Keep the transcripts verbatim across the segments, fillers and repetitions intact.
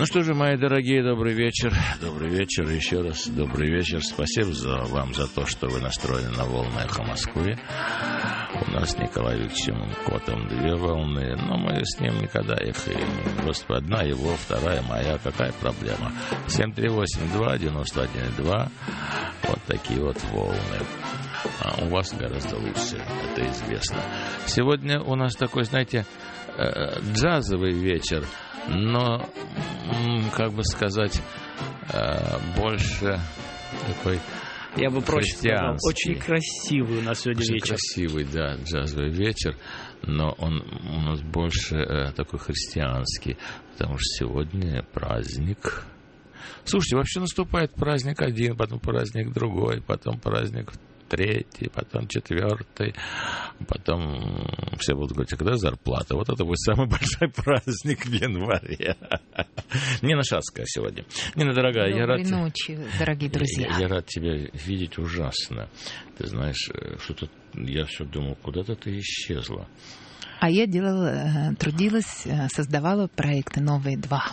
Ну что же, мои дорогие, добрый вечер. Добрый вечер, еще раз добрый вечер. Спасибо за, вам за то, что вы настроены на волны «Эхо Москвы». У нас с Николаем Викторовичем Котом две волны, но мы с ним никогда их и просто одна его, вторая моя. Какая проблема? семь три восемь два девять один два. Вот такие вот волны. А у вас гораздо лучше, это известно. Сегодня у нас такой, знаете, джазовый вечер. Но, как бы сказать, больше такой Я бы проще сказал, очень красивый у нас сегодня очень вечер. красивый, да, джазовый вечер, но он у нас больше э, такой христианский, потому что сегодня праздник. Слушайте, вообще наступает праздник один, потом праздник другой, потом праздник третий, потом четвертый, потом все будут говорить, а когда зарплата? Вот это будет самый большой праздник в январе. Нина Шацкая сегодня. Нина, дорогая, Доброй я рад... ночи, дорогие друзья. Я, я рад тебя видеть ужасно. Ты знаешь, что-то я все думал, куда-то ты исчезла. А я делала, трудилась, создавала проекты новые два.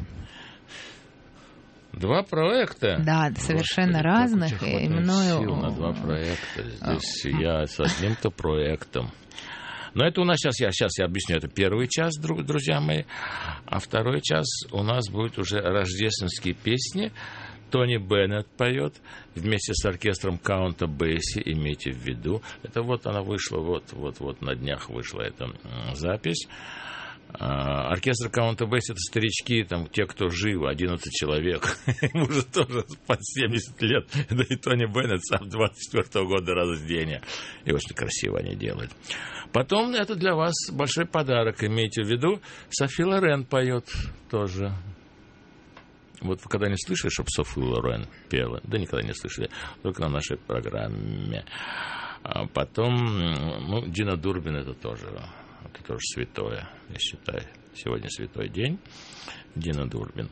Два проекта? Да, совершенно Господи, разных. Как у тебя и хватает мною... сил на два проекта. Здесь я с одним-то проектом. Но это у нас сейчас, я сейчас я объясню, это первый час, друзья мои, а второй час у нас будет уже рождественские песни. Тони Беннет поет вместе с оркестром Каунта Бейси, имейте в виду. Это вот она вышла, вот, вот, вот на днях вышла эта запись. Оркестр Каунта Бейси — это старички, там, те, кто живы, одиннадцать человек. Ему уже тоже по семьдесят лет. Да и Тони Беннет сам двадцать четвёртого года рождения. И очень красиво они делают. Потом это для вас большой подарок, имейте в виду. Софи Лорен поет тоже. Вот вы когда не слышали, чтобы Софи Лорен пела? Да никогда не слышали. Только на нашей программе. А потом, ну, Дина Дурбин — это тоже... Это тоже святое, я считаю. Сегодня святой день. Дина Дурбин.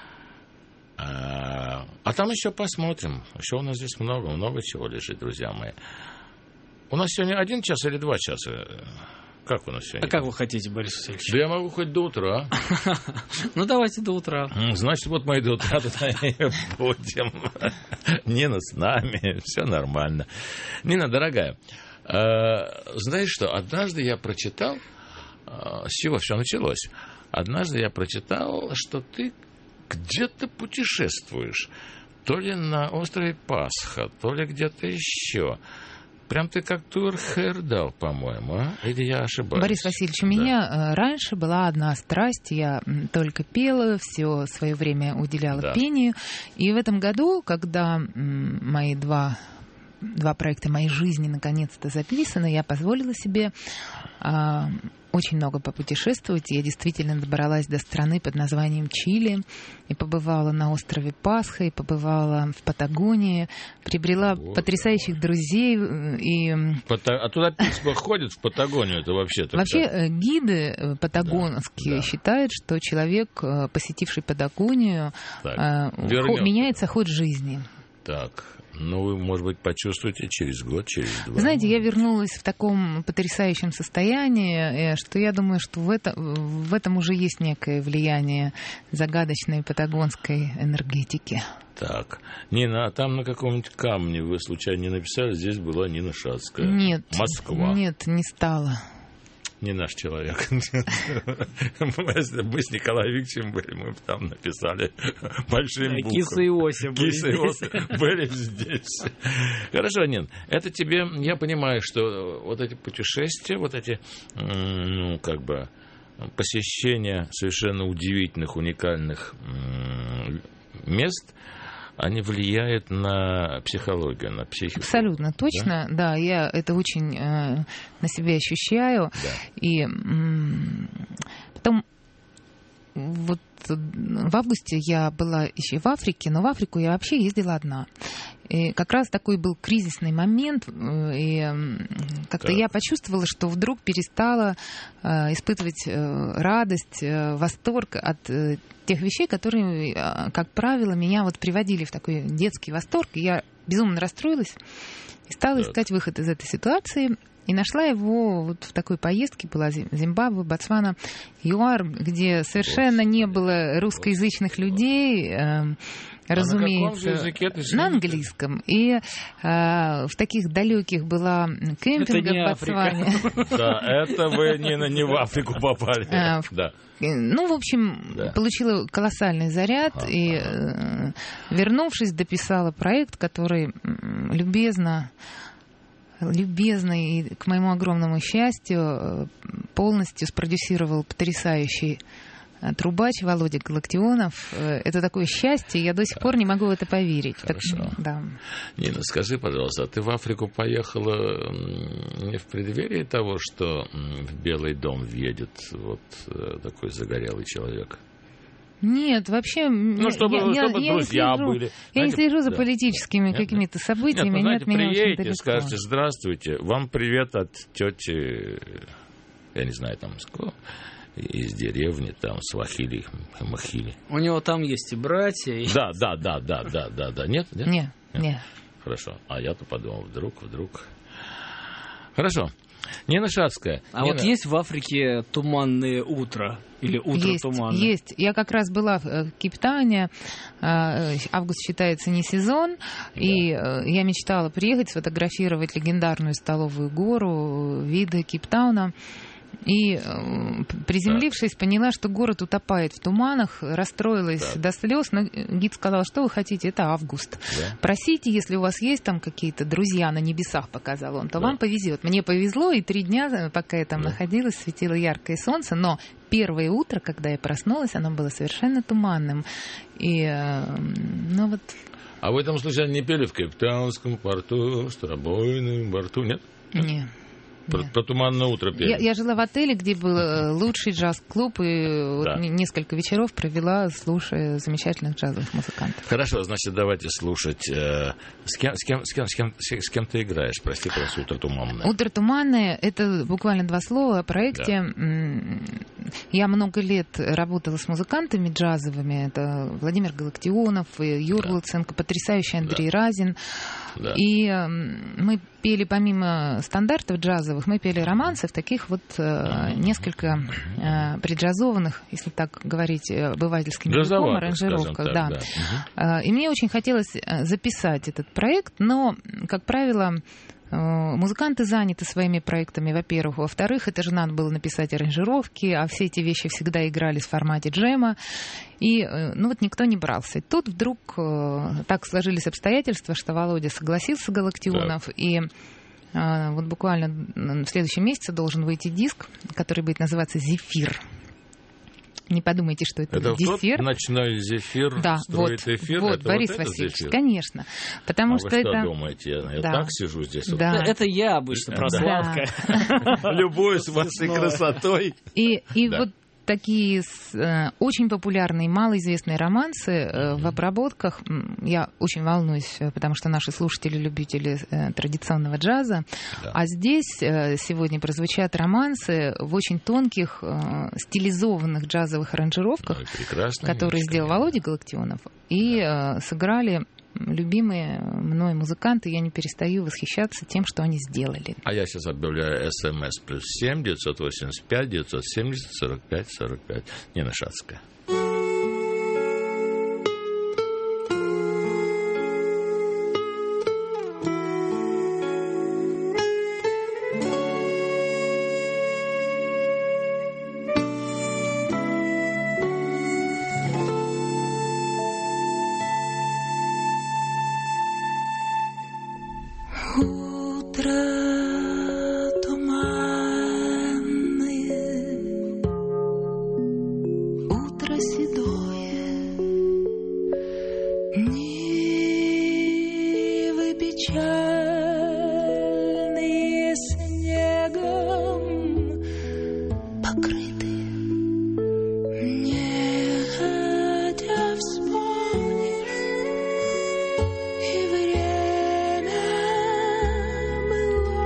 А, а там еще посмотрим. Еще у нас здесь много, много чего лежит, друзья мои. У нас сегодня один час или два часа? Как у нас сегодня? А как вы хотите, Борис Васильевич? Да я могу хоть до утра. Ну, давайте до утра. Значит, вот мы до утра туда и будем. Нина с нами. Все нормально. Нина, дорогая, знаешь что, однажды я прочитал, с чего все началось? Однажды я прочитал, что ты где-то путешествуешь. То ли на острове Пасха, то ли где-то еще. Прям ты как тур Хейердал, по-моему, а? Или я ошибаюсь? Борис Васильевич, у да. меня раньше была одна страсть. Я только пела, все свое время уделяла да. пению. И в этом году, когда мои два... Два проекта моей жизни наконец-то записаны. Я позволила себе а, очень много попутешествовать. Я действительно добралась до страны под названием Чили. И побывала на острове Пасха, и побывала в Патагонии. Приобрела вот потрясающих да. друзей. И... Пата... А туда письма ходят в Патагонию? Это вообще Вообще так. Гиды патагонские да. считают, что человек, посетивший Патагонию, так. меняется ход жизни. Так. Ну, вы, может быть, почувствуете через год, через два. Знаете, я вернулась в таком потрясающем состоянии, что я думаю, что в, это, в этом уже есть некое влияние загадочной патагонской энергетики. Так. Нина, а там на каком-нибудь камне вы случайно не написали, здесь была Нина Шацкая? Нет. Москва. Нет, не стало. Не наш человек. Мы с Николаем Викторовичем были, мы там написали большим буквами. Киса и Ося были Киса и Ося были здесь. Хорошо, Нин, это тебе, я понимаю, что вот эти путешествия, вот эти, ну, как бы, посещения совершенно удивительных, уникальных мест, они влияют на психологию, на психику. Абсолютно точно, да, да я это очень э, на себе ощущаю. Да. И м- потом вот в августе я была еще в Африке, но в Африку я вообще ездила одна. И как раз такой был кризисный момент, и как-то так. я почувствовала, что вдруг перестала э, испытывать э, радость, э, восторг от э, тех вещей, которые, э, как правило, меня вот приводили в такой детский восторг. И я безумно расстроилась И стала так. искать выход из этой ситуации. И нашла его вот в такой поездке, была Зимбабве, Ботсвана, ЮАР, где совершенно не было русскоязычных людей, э, разумеется, а на, языке, на английском. И э, в таких далеких была кемпинга в Ботсване. Да, это вы не, не в Африку попали. Да. Ну, в общем, да. получила колоссальный заряд ага, и, ага. Э, вернувшись, дописала проект, который любезно любезно и, к моему огромному счастью, полностью спродюсировал потрясающий трубач Володя Галактионов. Это такое счастье, я до сих пор не могу в это поверить. Хорошо. Так, да. Нина, скажи, пожалуйста, а ты в Африку поехала не в преддверии того, что в Белый дом въедет вот такой загорелый человек? Нет, вообще, ну, чтобы, я, чтобы я, друзья я слежу, были. Я знаете, не слежу за да. политическими нет, какими-то нет. событиями. Нет, ну, знаете, нет, меня приедете, скажете, здравствуйте, вам привет от тети, я не знаю, там, из деревни, там, Свахили, Махили. У него там есть и братья. И... Да, да, да, да, да, да, да. Нет? Нет? Нет, нет. Хорошо. А я-то подумал, вдруг, вдруг. Хорошо. Нина Шацкая. А Нина... вот есть в Африке туманное утро? Или утро есть, туманное? Есть. Я как раз была в Кейптауне. Август считается не сезон. Да. И я мечтала приехать, сфотографировать легендарную Столовую гору, виды Кейптауна. И, приземлившись, да. поняла, что город утопает в туманах, расстроилась да. до слез. Но гид сказал, что вы хотите, это август. Да. Просите, если у вас есть там какие-то друзья на небесах, показал он, то да. вам повезет. Мне повезло, и три дня, пока я там да. находилась, светило яркое солнце, но первое утро, когда я проснулась, оно было совершенно туманным. И, ну вот... А в этом случае не пели в Кейптаунском порту, Старобойном борту, нет? Нет. Про, про туманное утро пели. Я, я жила в отеле, где был лучший джаз-клуб, и да. вот несколько вечеров провела, слушая замечательных джазовых музыкантов. Хорошо, значит, давайте слушать. Э, с, кем, с, кем, с, кем, с, кем, с кем ты играешь? Прости, просто «Утро туманное». «Утро туманное» — это буквально два слова о проекте. Да. Я много лет работала с музыкантами джазовыми. Это Владимир Галактионов, Юр да. Луценко, потрясающий Андрей да. Разин. Да. И мы пели помимо стандартов джазовых, мы пели романсы в таких вот э, несколько э, преджазованных, если так говорить, обывательским языком, аранжировках. Так, да. Да. И мне очень хотелось записать этот проект, но, как правило, музыканты заняты своими проектами, во-первых. Во-вторых, это же надо было написать аранжировки, а все эти вещи всегда игрались в формате джема. И, ну вот, никто не брался. И тут вдруг так сложились обстоятельства, что Володя согласился, Галактионов, да. и вот буквально в следующем месяце должен выйти диск, который будет называться «Зефир». Не подумайте, что это, это зефир. Это ночной зефир, да, строит вот, эфир. Вот, это Борис вот Васильевич, зефир? Конечно. Потому а что вы что это... думаете? Я, я да. так сижу здесь? Да. Вот. Это я обычно, Прославка. Любуюсь вашей красотой. И вот такие э, очень популярные, малоизвестные романсы э, mm-hmm. в обработках. Я очень волнуюсь, потому что наши слушатели любители э, традиционного джаза. Да. А здесь э, сегодня прозвучат романсы в очень тонких, э, стилизованных джазовых аранжировках, ну, которые сделал Володя Галактионов. И э, сыграли любимые мной музыканты, я не перестаю восхищаться тем, что они сделали. А я сейчас объявляю СМС плюс семь девятьсот восемьдесят пять девятьсот семьдесят сорок пять сорок пять. Нина Шацкая. Время было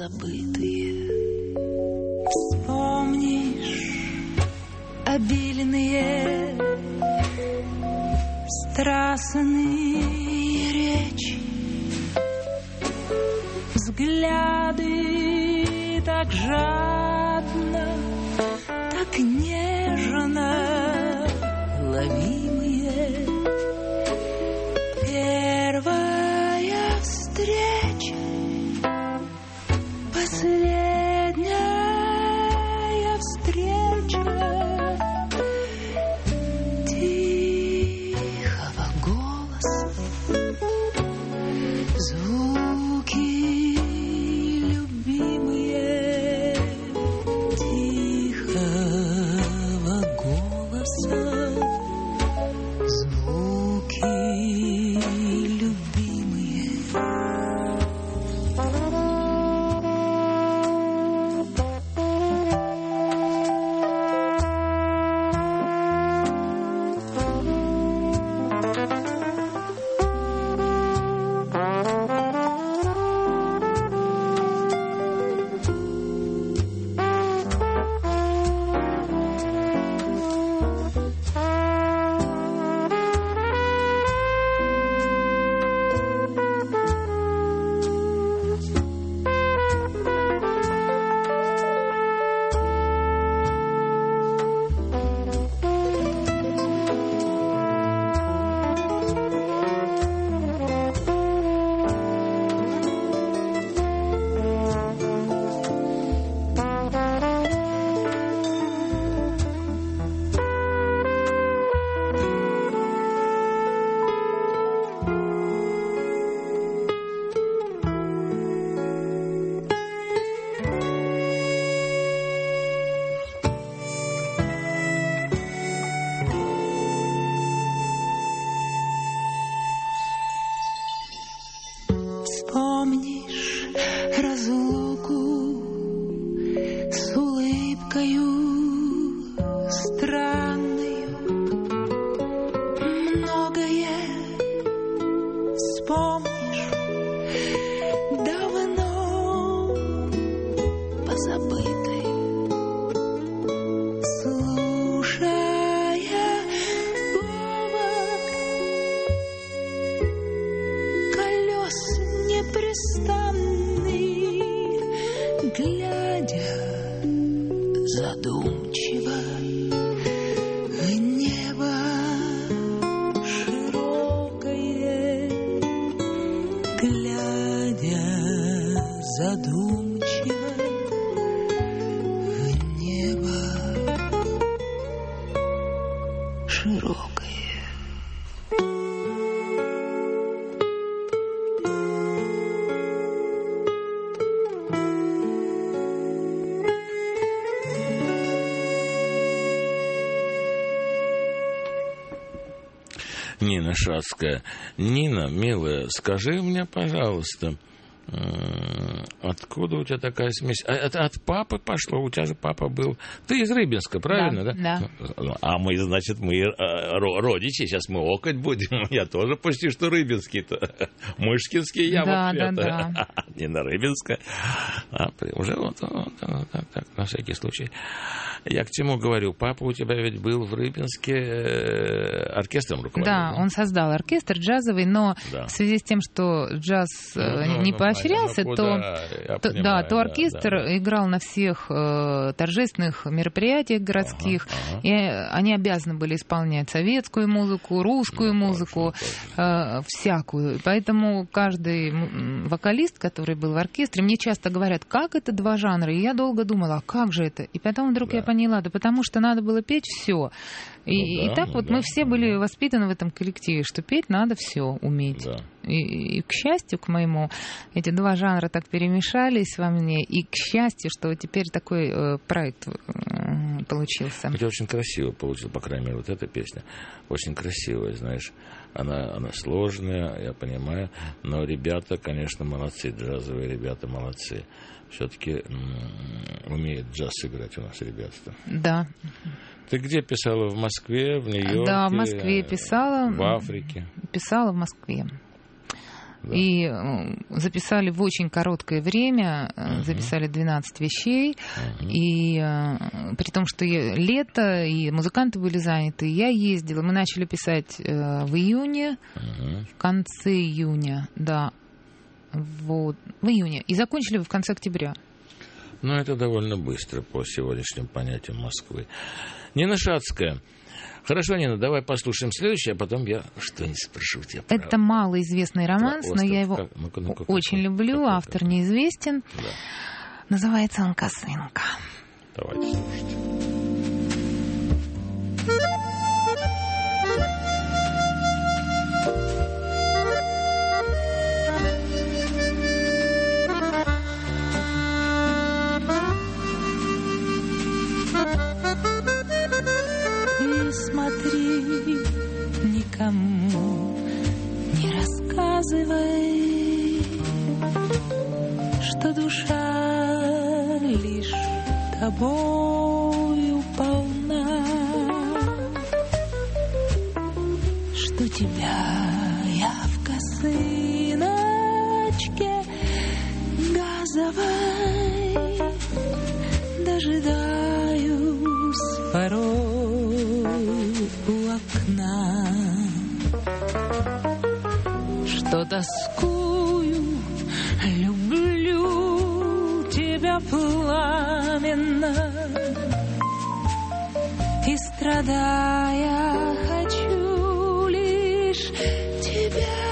позабытые. Вспомнишь обильные страстные речи, взгляды так жадно, так нежно ловимые. Первая встреча, последняя встреча тихого голоса, звуки любимые тихого голоса, звуки любимые. Вспомнишь разлуку с улыбкою странною, многое вспомнишь давно позабытой, слушая говор колес непрестанный, глядя задумчиво в небо широкое, глядя задумчиво в небо широкое. Нина Шацкая. Нина, милая, скажи мне, пожалуйста, откуда у тебя такая смесь? От, от папы пошло? У тебя же папа был... Ты из Рыбинска, правильно, да? Да. да. А мы, значит, мы родичи, сейчас мы окать будем. Я тоже почти что рыбинский-то. Мышкинский я да, вообще-то. Да, да. Нина Рыбинская. А, уже вот, вот, вот так, так, на всякий случай. Я к чему говорю? Папа у тебя ведь был в Рыбинске оркестром руководил. Да, да, он создал оркестр джазовый, но да. в связи с тем, что джаз ну, не ну, поощрялся, ну, то, то, понимаю, да, то оркестр да, да. играл на всех э, торжественных мероприятиях городских, ага, ага. и они обязаны были исполнять советскую музыку, русскую ну, музыку, точно, э, всякую. Поэтому каждый вокалист, который был в оркестре, мне часто говорят, как это два жанра? И я долго думала, а как же это? И потом вдруг да. я поняла, да потому что надо было петь все. И, ну, да, и так ну, вот да, мы все были воспитаны в этом коллективе, что петь надо все уметь. Да. И, и, к счастью, к моему, эти два жанра так перемешались во мне. И, к счастью, что теперь такой э, проект э, получился. Это очень красиво получилось, по крайней мере, вот эта песня. Очень красивая, знаешь. Она, она сложная, я понимаю. Но ребята, конечно, молодцы. Джазовые ребята молодцы. Все-таки м- умеют джаз играть у нас ребята-то. Да. Ты где писала? В Москве, в Нью-Йорке? Да, в Москве писала. В Африке? Писала в Москве. Да. И записали в очень короткое время, uh-huh. записали двенадцать вещей, uh-huh. и э, при том, что я, лето, и музыканты были заняты, я ездила, мы начали писать э, в июне, uh-huh. в конце июня, да, вот, в июне, и закончили в конце октября. Ну, это довольно быстро по сегодняшним понятиям Москвы. Нина Шацкая. Хорошо, Нина, давай послушаем следующее, а потом я что-нибудь спрошу у тебя. Это малоизвестный романс, да, но я его как, ну-ка, ну-ка, очень какой, люблю, какой, автор какой. неизвестен. Да. Называется он «Косынка». Давайте слушать. Смотри, никому не рассказывай, что душа лишь тобою полна, что тебя я в косыночке газовой дожидаюсь порой у окна, что тоскую, люблю тебя пламенно, и страдая хочу лишь тебя.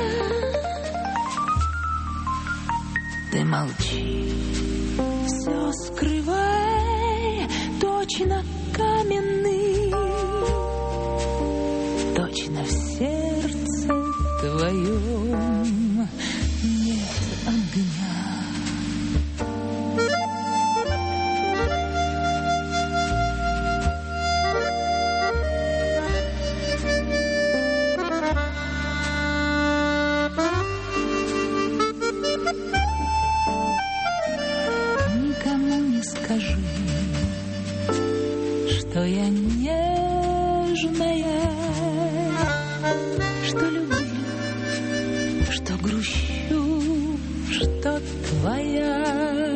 Ты молчи, все скрывай, точно каменный, точно в сердце твоем нет огня. Никому не скажи, что я нежная, что люблю, что грущу, что твоя,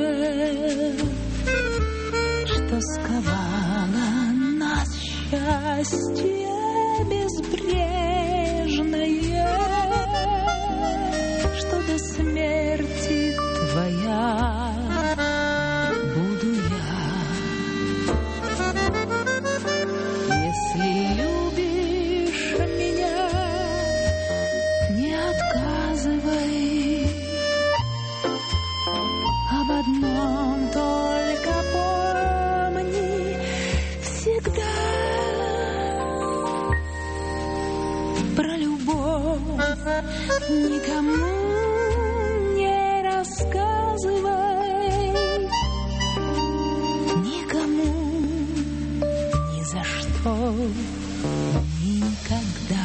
что сковала нас счастье безбрежное, что до смерти твоя буду я. Если любишь меня, не отказывай, об одном только помни всегда. Про любовь никому не рассказывай, никому ни за что, никогда.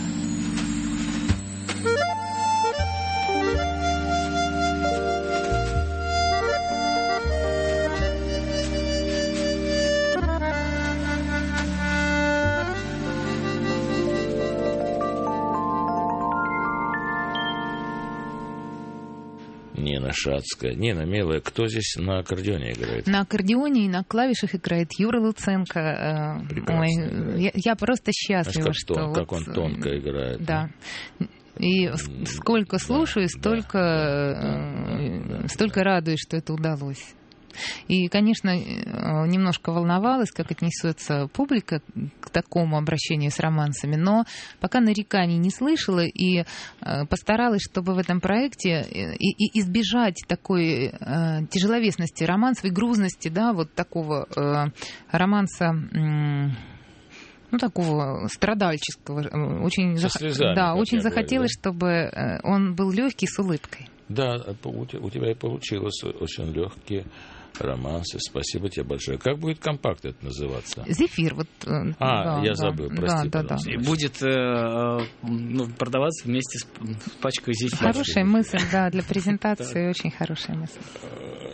Нина Шацкая. Нина, милая, кто здесь на аккордеоне играет? На аккордеоне и на клавишах играет Юра Луценко. Ой, я, я просто счастлива, как что... Тон, вот, как он тонко играет. Да. И сколько слушаю, да, столько, да, да, столько да. радуюсь, что это удалось. И, конечно, немножко волновалась, как отнесется публика к такому обращению с романсами, но пока нареканий не слышала и постаралась, чтобы в этом проекте и, и избежать такой э, тяжеловесности романсовой, грузности, да, вот такого э, романса... Э, ну, такого страдальческого. Очень, зах... слезами, да, очень захотелось, говорю, да? чтобы он был легкий, с улыбкой. Да, у тебя и получилось очень легкие романсы. Спасибо тебе большое. Как будет компакт это называться? «Зефир». Вот, а, да, я да, забыл, прости, да, да, да. И будет э, ну, продаваться вместе с пачкой «Зефира». Хорошая мысль, да, для презентации очень хорошая мысль.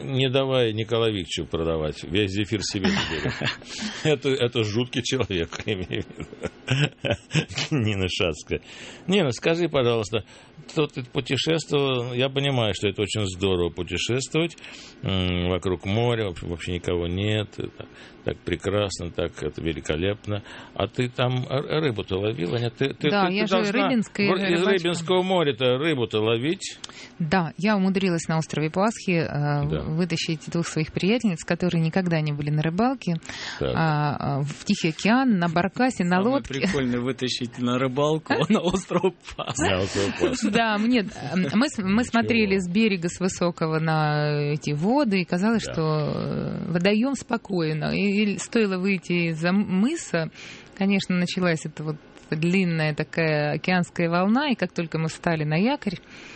не давай Николаю Викторовичу продавать. Весь зефир себе заберет. Это, это жуткий человек, имею в виду. Нина Шацкая. Нина, скажи, пожалуйста, кто ты путешествовал? Я понимаю, что это очень здорово путешествовать вокруг моря, вообще никого нет. Это так прекрасно, так это великолепно. А ты там рыбу-то ловила? Нет? Ты, ты, да, ты, я ты же рыбинская из рыбачка. Рыбинского моря-то рыбу-то ловить? Да, я умудрилась на острове Пасхи э, да. вытащить двух своих приятельниц, которые никогда не были на рыбалке, а, в Тихий океан, на баркасе, на Самое лодке. Прикольно вытащить на рыбалку на остров Пасхи. Да, мне, мы, мы смотрели с берега, с высокого на эти воды, и казалось, да. что водоем спокойно. И стоило выйти из-за мыса, конечно, началась эта вот длинная такая океанская волна, и как только мы встали на якорь,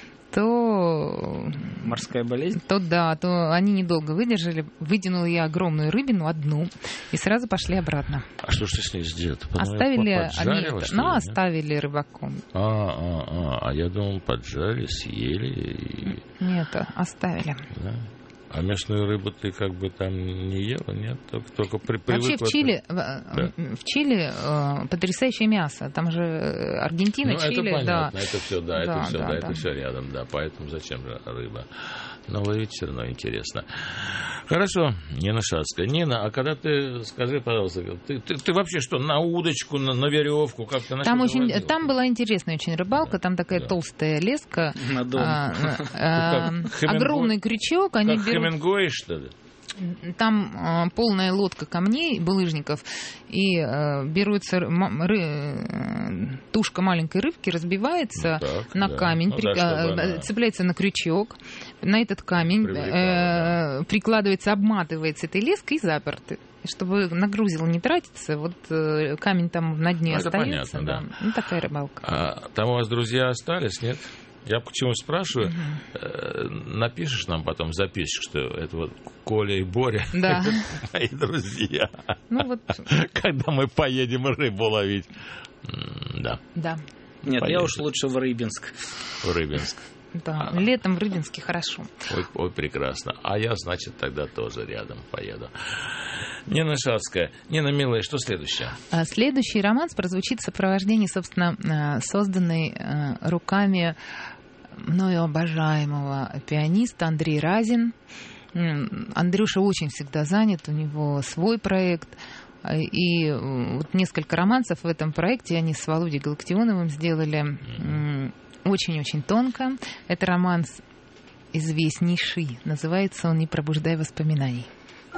то... Морская болезнь? То да, то они недолго выдержали. Вытянула я огромную рыбину, одну, и сразу пошли обратно. А что ж ты с ней сделала? Оставили они, ну, оставили рыбаком. А, а, а, а я думал, поджарили, съели. И... Нет, оставили. Да. А местную рыбу ты как бы там не ела, нет? Только, только при, Вообще в Чили, да. в Чили э, потрясающее мясо. Там же Аргентина, ну, Чили, это понятно, да. это все, да, да это все, да, да, да. это все рядом, да. Поэтому зачем же рыба? Но ловить все равно интересно. Хорошо, Нина Шацкая. Нина, а когда ты, скажи, пожалуйста, ты, ты, ты вообще что, на удочку, на, на веревку, как ты на там что очень, ловила? там была интересная очень рыбалка, да. там такая да. толстая леска, а, а, огромный крючок, они как берут... Хемингуэй, что ли? Там э, полная лодка камней, булыжников, и э, берутся ры, э, тушка маленькой рыбки, разбивается ну, так, на да. камень, ну, при, да, э, цепляется на крючок, на этот камень э, да. прикладывается, обматывается этой леской и заперты. Чтобы на грузил не тратиться, вот э, камень там на дне ну, остается. Это понятно, да. да. Ну, такая рыбалка. А там у вас друзья остались, нет? Я почему спрашиваю, угу. напишешь нам потом записочку, что это вот Коля и Боря, да. это мои друзья. Ну, вот. Когда мы поедем рыбу ловить. Да. Да. Нет, поедем. Я уж лучше в Рыбинск. В Рыбинск. Да, а. Летом в Рыбинске хорошо. Ой, ой, прекрасно. А я, значит, тогда тоже рядом поеду. Нина Шацкая. Нина, милая, что следующее? Следующий романс прозвучит в сопровождении, собственно, созданной руками мною обожаемого пианиста Андрей Разин. Андрюша очень всегда занят, у него свой проект. И вот несколько романсов в этом проекте они с Володей Галактионовым сделали очень-очень тонко. Это романс известнейший. Называется он «Не пробуждай воспоминаний».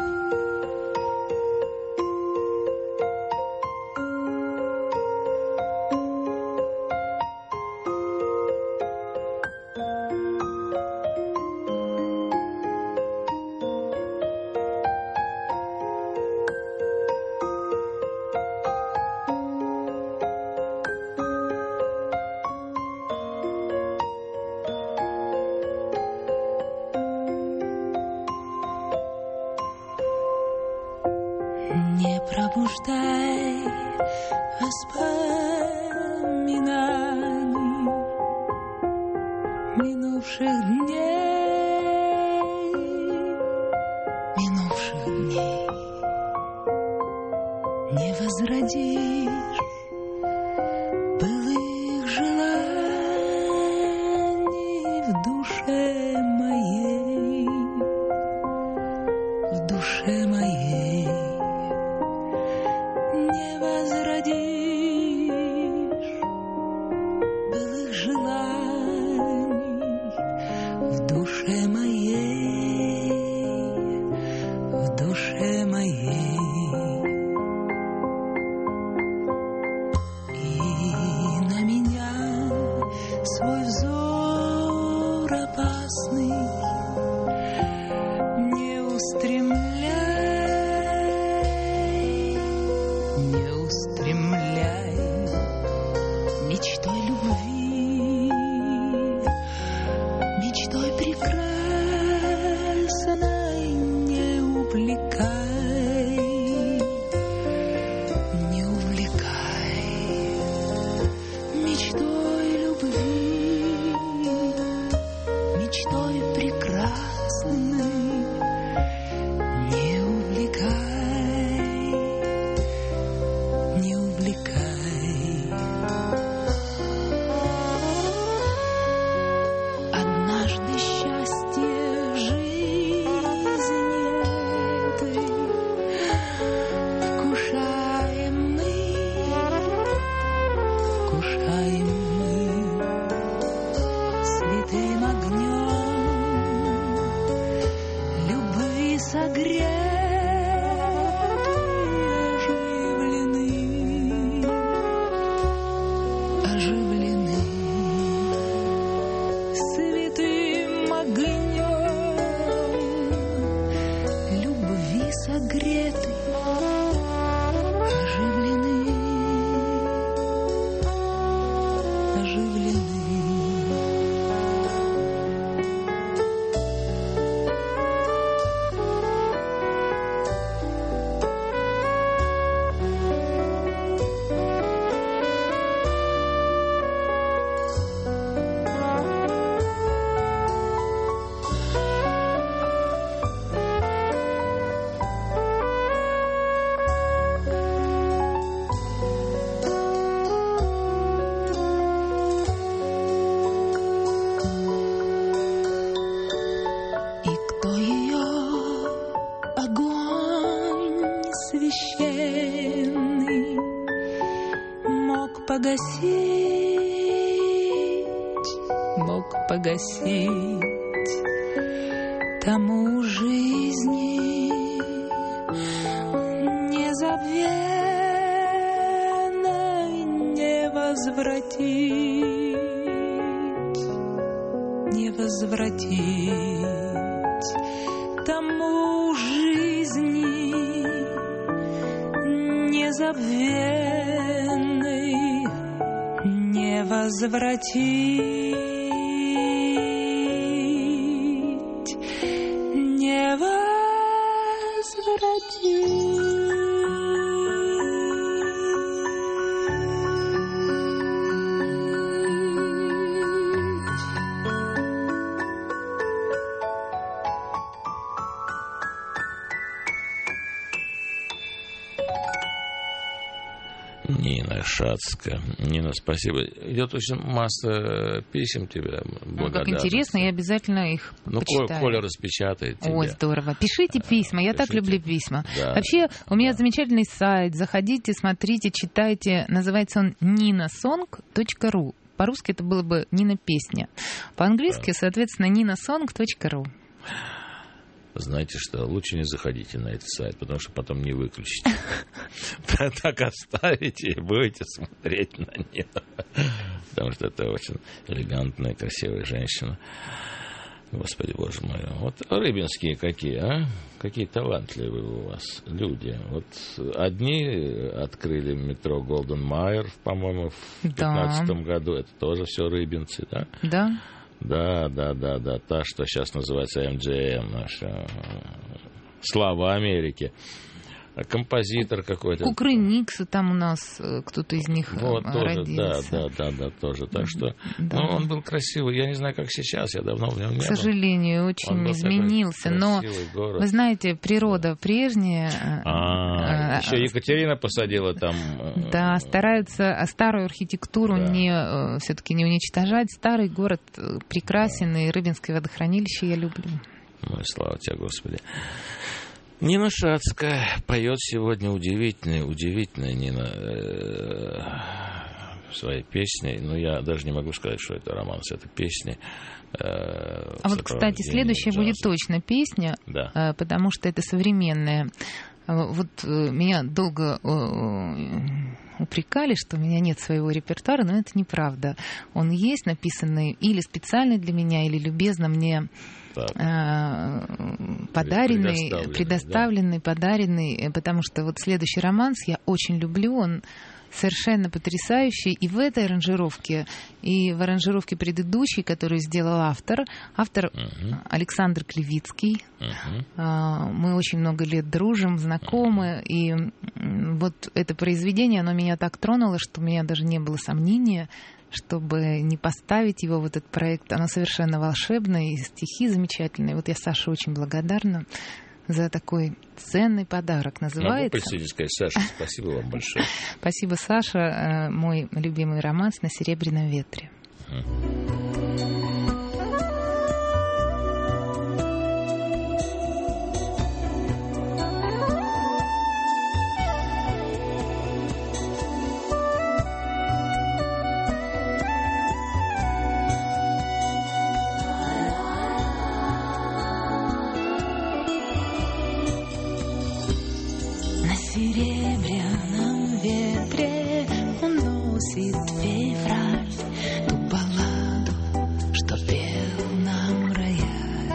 Не пробуждай воспоминаний минувших дней, минувших дней. Не возродишь былых желаний в душе моей, в душе моей. дышаем мы святым огнем любви согретые, оживлены, оживлены святым огнем любви согреты. Погасить, мог погасить тому жизни незабвенной не возвратить, не возвратить тому жизни незабвенной не возвратить, не возвратить. Нина Шацкая. Нина, спасибо. Идет очень масса писем тебе. Ну, как интересно, я обязательно их ну, почитаю. Коля распечатает тебе. Ой, здорово. Пишите письма, я Пишите. так люблю письма. Да. Вообще, у меня да. замечательный сайт. Заходите, смотрите, читайте. Называется он нина сонг точка ру. По-русски это было бы Нина Песня. По-английски, да. соответственно, нина сонг точка ру. Знаете что, лучше не заходите на этот сайт, потому что потом не выключите. Так оставите и будете смотреть на нее. Потому что это очень элегантная, красивая женщина. Господи, боже мой. Вот рыбинские какие, а? Какие талантливые у вас люди. Вот одни открыли метро Голден Майер, по-моему, в пятнадцатом году. Это тоже все рыбинцы, да? Да. Да, да, да, да, та, что сейчас называется эм джи эм, наша слава Америки. Композитор какой-то. Кукрыниксы там у нас кто-то из них вот, родился. Тоже, да, да, да, да, тоже. Так что, да. Ну, он был красивый. Я не знаю, как сейчас, я давно в нем не был. К сожалению, очень изменился. Но, город. Вы знаете, природа прежняя. А, а еще Екатерина посадила там. Да, стараются старую архитектуру да. не, все-таки не уничтожать. Старый город прекрасен, да. и Рыбинское водохранилище я люблю. Ну и слава тебе, Господи. Нина Шацкая поет сегодня удивительные, удивительные, Нина, э, свои песни. Но я даже не могу сказать, что это романс, это песни. Э, а вот, кстати, следующая джаза. Будет точно песня, да. э, потому что это современная. Вот э, меня долго э, упрекали, что у меня нет своего репертуара, но это неправда. Он есть, написанный или специально для меня, или любезно мне подаренный, предоставленный, предоставленный да. подаренный, потому что вот следующий романс я очень люблю, он совершенно потрясающий и в этой аранжировке, и в аранжировке предыдущей, которую сделал автор, автор uh-huh. Александр Клевицкий. Uh-huh. Мы очень много лет дружим, знакомы, uh-huh. и вот это произведение, оно меня так тронуло, что у меня даже не было сомнения, чтобы не поставить его в этот проект. Оно совершенно волшебное, и стихи замечательные. Вот я Саше очень благодарна за такой ценный подарок. Называется... Могу присоединиться, сказать, Саша, спасибо вам большое. Спасибо, Саша. Мой любимый романс «На серебряном ветре». приносит февраль ту балладу, что пел нам рояль.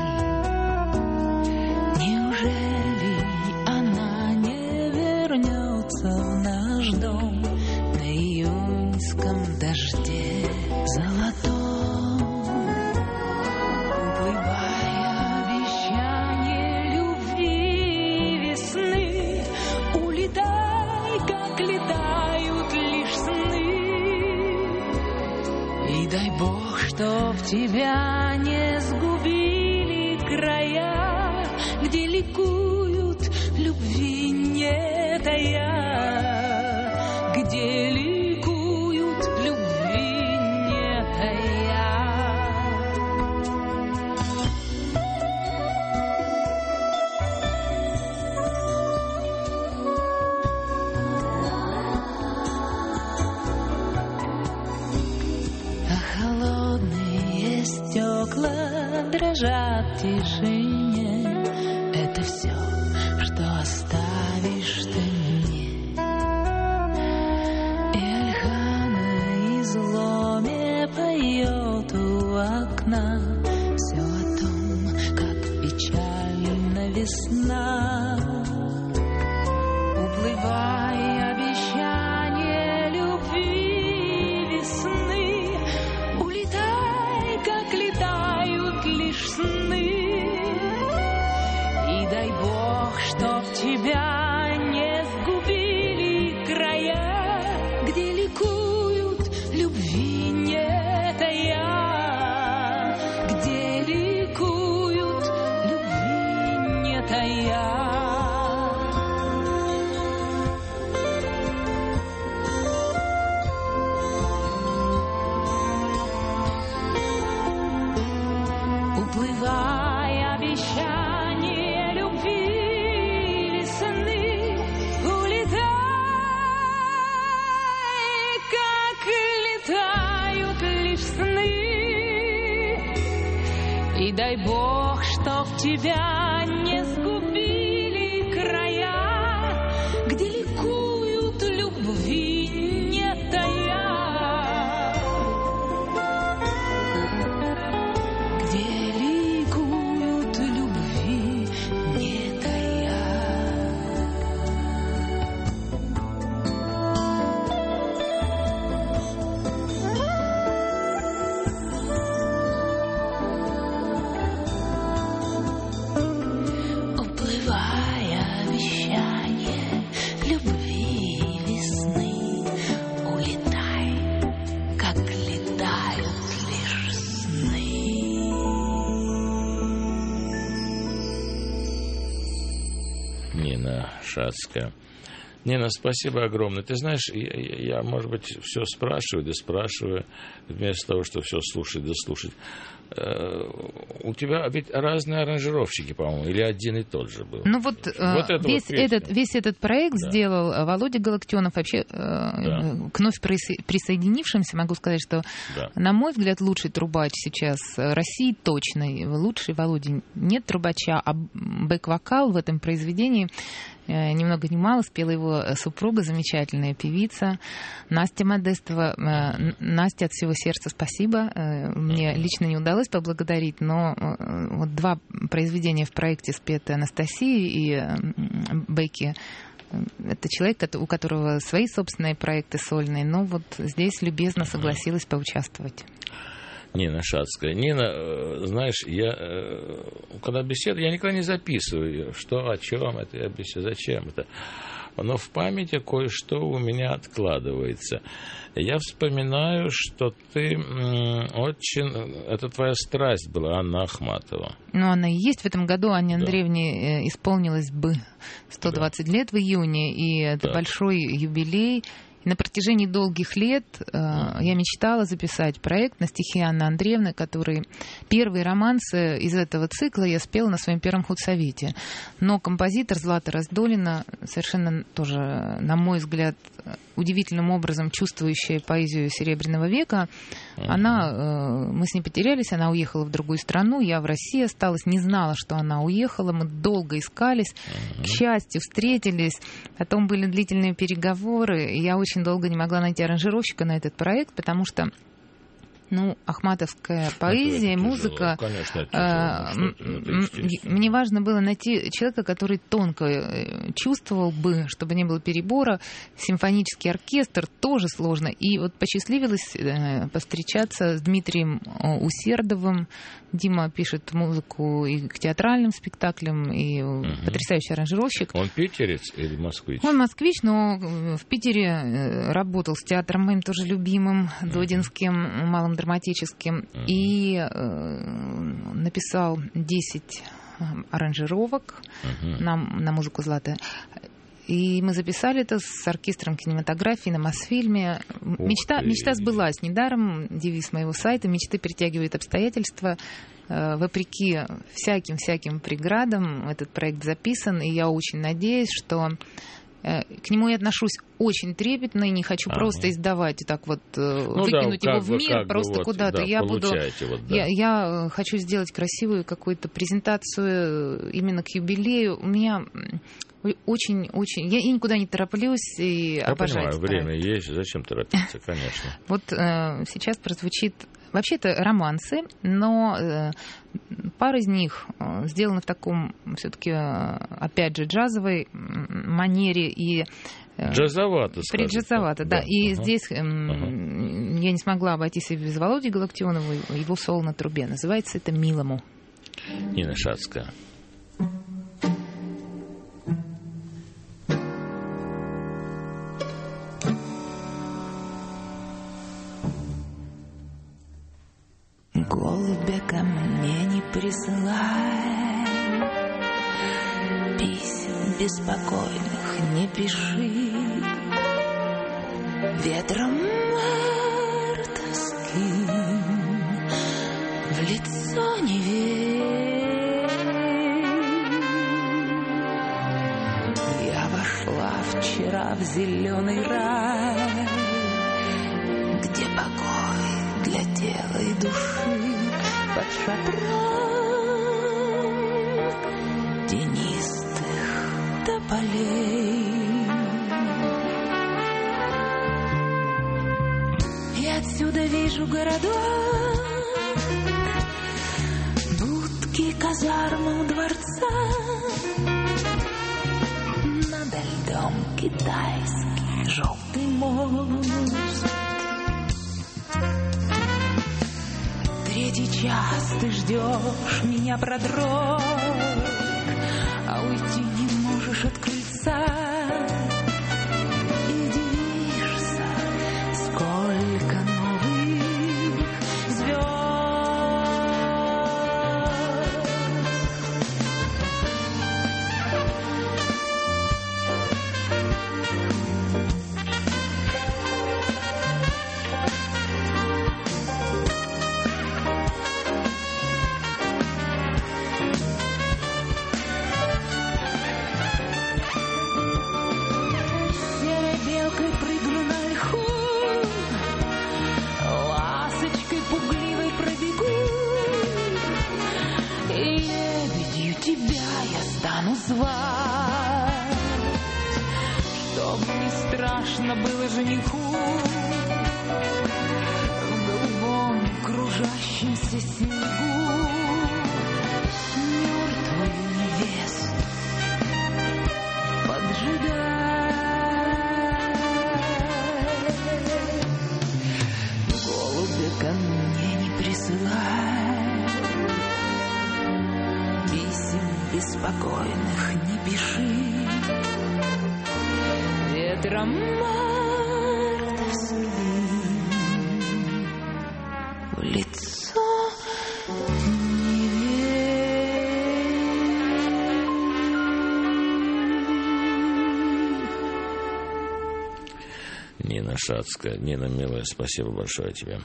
Неужели она не вернется в наш дом на июньском дожде золотом? Уплывая обещание любви весны, улетай, как летают лишь сны. И дай Бог, чтоб тебя не сгубили края, где ликуют любви не тая, где ликуют любви не тая. А холодные стекла дрожат в тишине. Это все, что оставишь ты мне. И Альхана изломе поет у окна все о том, как печальна весна. Уплывая обещание любви весны, улетай, как летают лишь сны. И дай Бог, чтоб тебя не сгубили края, где ликуют любви не тая, где ликуют любви не тая. Уплывая обещание любви весны, улетай, как летают лишь сны. И дай Бог, чтоб тебя не сгубили края, где ликуют любви не тая, где ликуют любви не тая. Уплывая обещание любви весны, улетай, как летают лишь сны. Нина Шацкая. Нина, спасибо огромное. Ты знаешь, я, я, может быть, все спрашиваю, да спрашиваю, вместо того, чтобы все слушать, да слушать. Э, у тебя ведь разные аранжировщики, по-моему, или один и тот же был? Ну вот, вот э, весь, вот этот, весь этот проект да. сделал Володя Галактионов. Вообще, э, да. к вновь присоединившимся могу сказать, что, да. на мой взгляд, лучший трубач сейчас России точно. Лучший Володя нет трубача, а бэк-вокал в этом произведении ни много ни мало спела его супруга, замечательная певица Настя Модестова. Настя, от всего сердца спасибо. Мне лично не удалось поблагодарить, но вот два произведения в проекте спеты Анастасии и Бекки. Это человек, у которого свои собственные проекты сольные, но вот здесь любезно согласилась поучаствовать. Нина Шацкая. Нина, знаешь, я когда беседую, я никогда не записываю, что, о чем это, я беседую, зачем это. Но в памяти кое-что у меня откладывается. Я вспоминаю, что ты очень... Это твоя страсть была, Анна Ахматова. Ну, она и есть. В этом году Анне Андреевне да. исполнилось бы сто двадцать да. лет в июне, и это да. большой юбилей. На протяжении долгих лет э, я мечтала записать проект на стихи Анны Андреевны, который первые романсы из этого цикла я спела на своем первом худсовете. Но композитор Злата Раздолина совершенно тоже, на мой взгляд, удивительным образом чувствующая поэзию Серебряного века. Uh-huh. Она, мы с ней потерялись, она уехала в другую страну, я в России осталась, не знала, что она уехала, мы долго искались, uh-huh. к счастью, встретились, потом были длительные переговоры, и я очень долго не могла найти аранжировщика на этот проект, потому что ну, ахматовская поэзия, это музыка. Конечно, это тяжело. Мне важно было найти человека, который тонко чувствовал бы, чтобы не было перебора. Симфонический оркестр тоже сложно. И вот посчастливилось повстречаться с Дмитрием Усердовым. Дима пишет музыку и к театральным спектаклям, и угу. потрясающий аранжировщик. Он питерец или москвич? Он москвич, но в Питере работал с театром моим тоже любимым, угу. Додинским, малым драматическим, угу. и э, написал десять аранжировок угу. на, на музыку «Златая». И мы записали это с оркестром кинематографии на Мосфильме. Мечта, мечта сбылась. Недаром девиз моего сайта «Мечты притягивают обстоятельства». Вопреки всяким-всяким преградам этот проект записан, и я очень надеюсь, что к нему я отношусь очень трепетно и не хочу ага. просто издавать, так вот ну, выкинуть да, его в мир бы, просто вот, куда-то. Да, я буду, вот, да. я, я хочу сделать красивую какую-то презентацию именно к юбилею. У меня очень-очень... Я, я никуда не тороплюсь и я обожаю. Я понимаю, время есть, зачем торопиться, конечно. Вот э, сейчас прозвучит... Вообще это романсы, но э, пара из них э, сделаны в таком, все-таки, э, опять же, джазовой манере и... Джазовато, скажем. Преджазовато, да. да. И ага. здесь э, ага. я не смогла обойтись и без Володи Галактионова, его соло на трубе. Называется это «Милому». Нина Шацкая. Голубя ко мне не присылай, писем беспокойных не пиши, ветром мартовским в лицо не верь. Я вошла вчера в зеленый рай, где покой для тела и души, под шатром тенистых тополей. И отсюда вижу городок, будки казармы дворца, над льдом китайский желтый мост. Третий час ты ждешь меня, продрог, а уйти не можешь от крыльца. И дивишься, сколько новых звезд. Чтоб не страшно было жениху в голубом кружащемся снегу, мертвую невесту поджидать. Голубя ко мне не присылай, писем беспокойных не пиши, ветром мартовским в лицо не верь. Нина Шацкая. Нина, милая, спасибо большое тебе.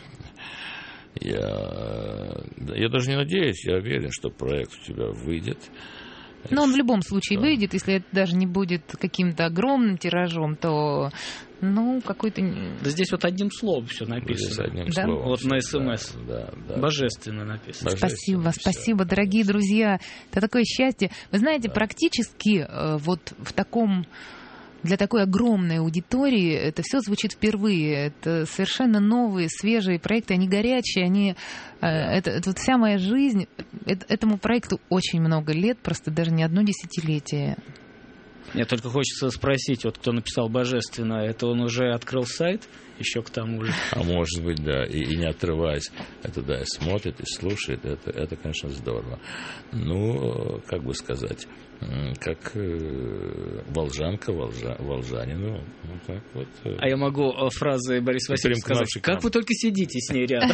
Я, я даже не надеюсь, я уверен, что проект у тебя выйдет. Но он в любом случае выйдет, если это даже не будет каким-то огромным тиражом, то, ну, какой-то... Да здесь вот одним словом все написано. Одним да? словом. Вот на СМС. Да, да. Божественно написано. Спасибо, Божественно, спасибо, всё. дорогие друзья. Это такое счастье. Вы знаете, да. практически э, вот в таком... Для такой огромной аудитории это все звучит впервые. Это совершенно новые, свежие проекты. Они горячие, они... Это, это вот вся моя жизнь. Это, этому проекту очень много лет, просто даже не одно десятилетие. Мне только хочется спросить, вот кто написал «Божественно», это он уже открыл сайт? Еще к тому же. А может быть, да, и, и не отрываясь, это, да, смотрит и слушает, это, это, конечно, здорово. Ну, как бы сказать, как э, волжанка, волжа, волжанину, ну, так вот. Э, а я могу фразы Бориса Васильевича сказать, как вы только сидите с ней рядом.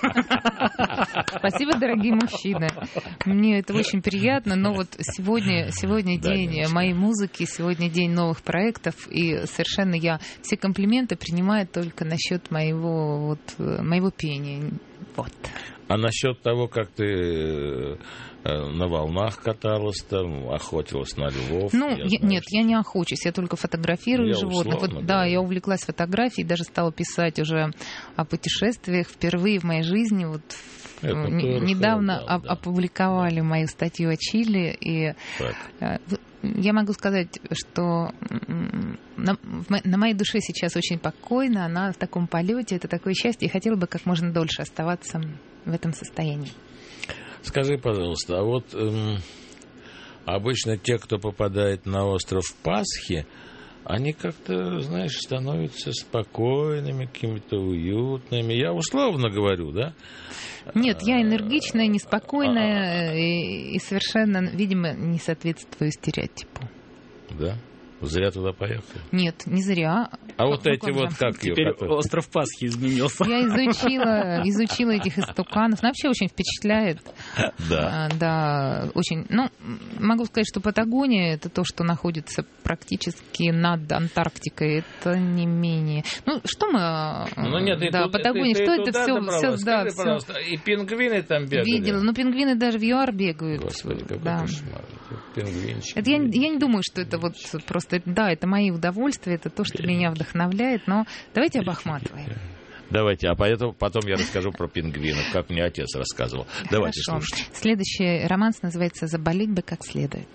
Спасибо, дорогие мужчины. Мне это очень приятно, но вот сегодня, сегодня день моей музыки, сегодня день новых проектов, и совершенно я все комплименты принимаю только насчет моего, вот, моего пения. Вот. А насчет того, как ты на волнах каталась, там, охотилась на львов? Ну, я я, знаю, нет, что... я не охочусь, я только фотографирую я животных. условно, Вот, да, да, я увлеклась фотографией, даже стала писать уже о путешествиях впервые в моей жизни. Вот Это н- недавно да, оп- да. опубликовали да. мою статью о Чили, и так. я могу сказать, что на, на моей душе сейчас очень покойно, она в таком полете, это такое счастье, и хотела бы как можно дольше оставаться в этом состоянии. Скажи, пожалуйста, а вот эм, обычно те, кто попадает на остров Пасхи, они как-то, знаешь, становятся спокойными, какими-то уютными. Я условно говорю, да? Нет, я энергичная, неспокойная и, и совершенно, видимо, не соответствую стереотипу. Да? Зря туда поехали? Нет, не зря. А вот эти вот как ее? Теперь остров Пасхи изменился. Я изучила, изучила этих истуканов. Она вообще очень впечатляет. Да. А, да, очень. Ну, могу сказать, что Патагония — это то, что находится практически над Антарктикой. Это не менее. Ну, что мы... Ну, нет, да, тут, Патагония, ты, что ты это туда все... добралась? все Скажи, да, пожалуйста, все... и пингвины там бегали? Видела. Но пингвины даже в ЮАР бегают. Господи, какой да. кошмар. Пингвинчики. Это я, я не думаю, что это вот просто... Да, это мои удовольствия, это то, что меня вдохновляет, но давайте об Ахматовой. Давайте, а поэтому потом я расскажу про пингвинов, как мне отец рассказывал. Давайте Хорошо. слушать. Следующий романс называется «Заболеть бы как следует».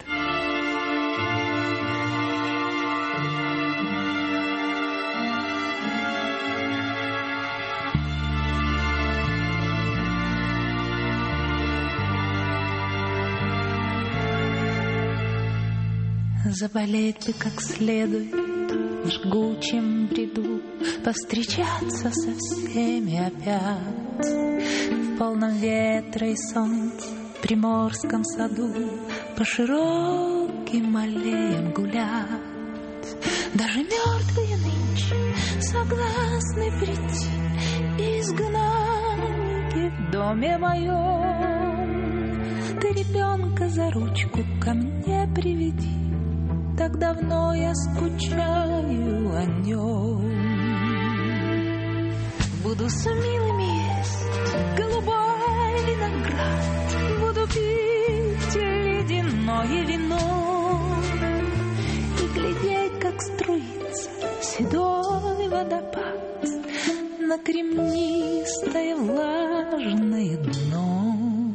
Заболеть бы как следует в жгучем бреду, повстречаться со всеми опять, в полном ветре и солнце в приморском саду, по широким аллеям гулять. Даже мертвые нынче согласны прийти, изгнанники в доме моем. Ты ребенка за ручку ко мне приведи, так давно я скучаю о нем. Буду с милыми есть голубой виноград, буду пить ледяное вино и глядеть, как струится седой водопад на кремнистое влажное дно.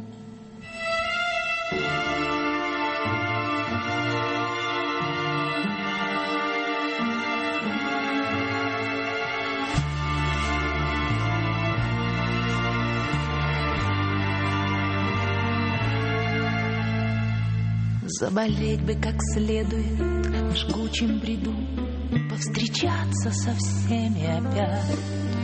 Заболеть бы как следует в жгучем бреду, повстречаться со всеми опять,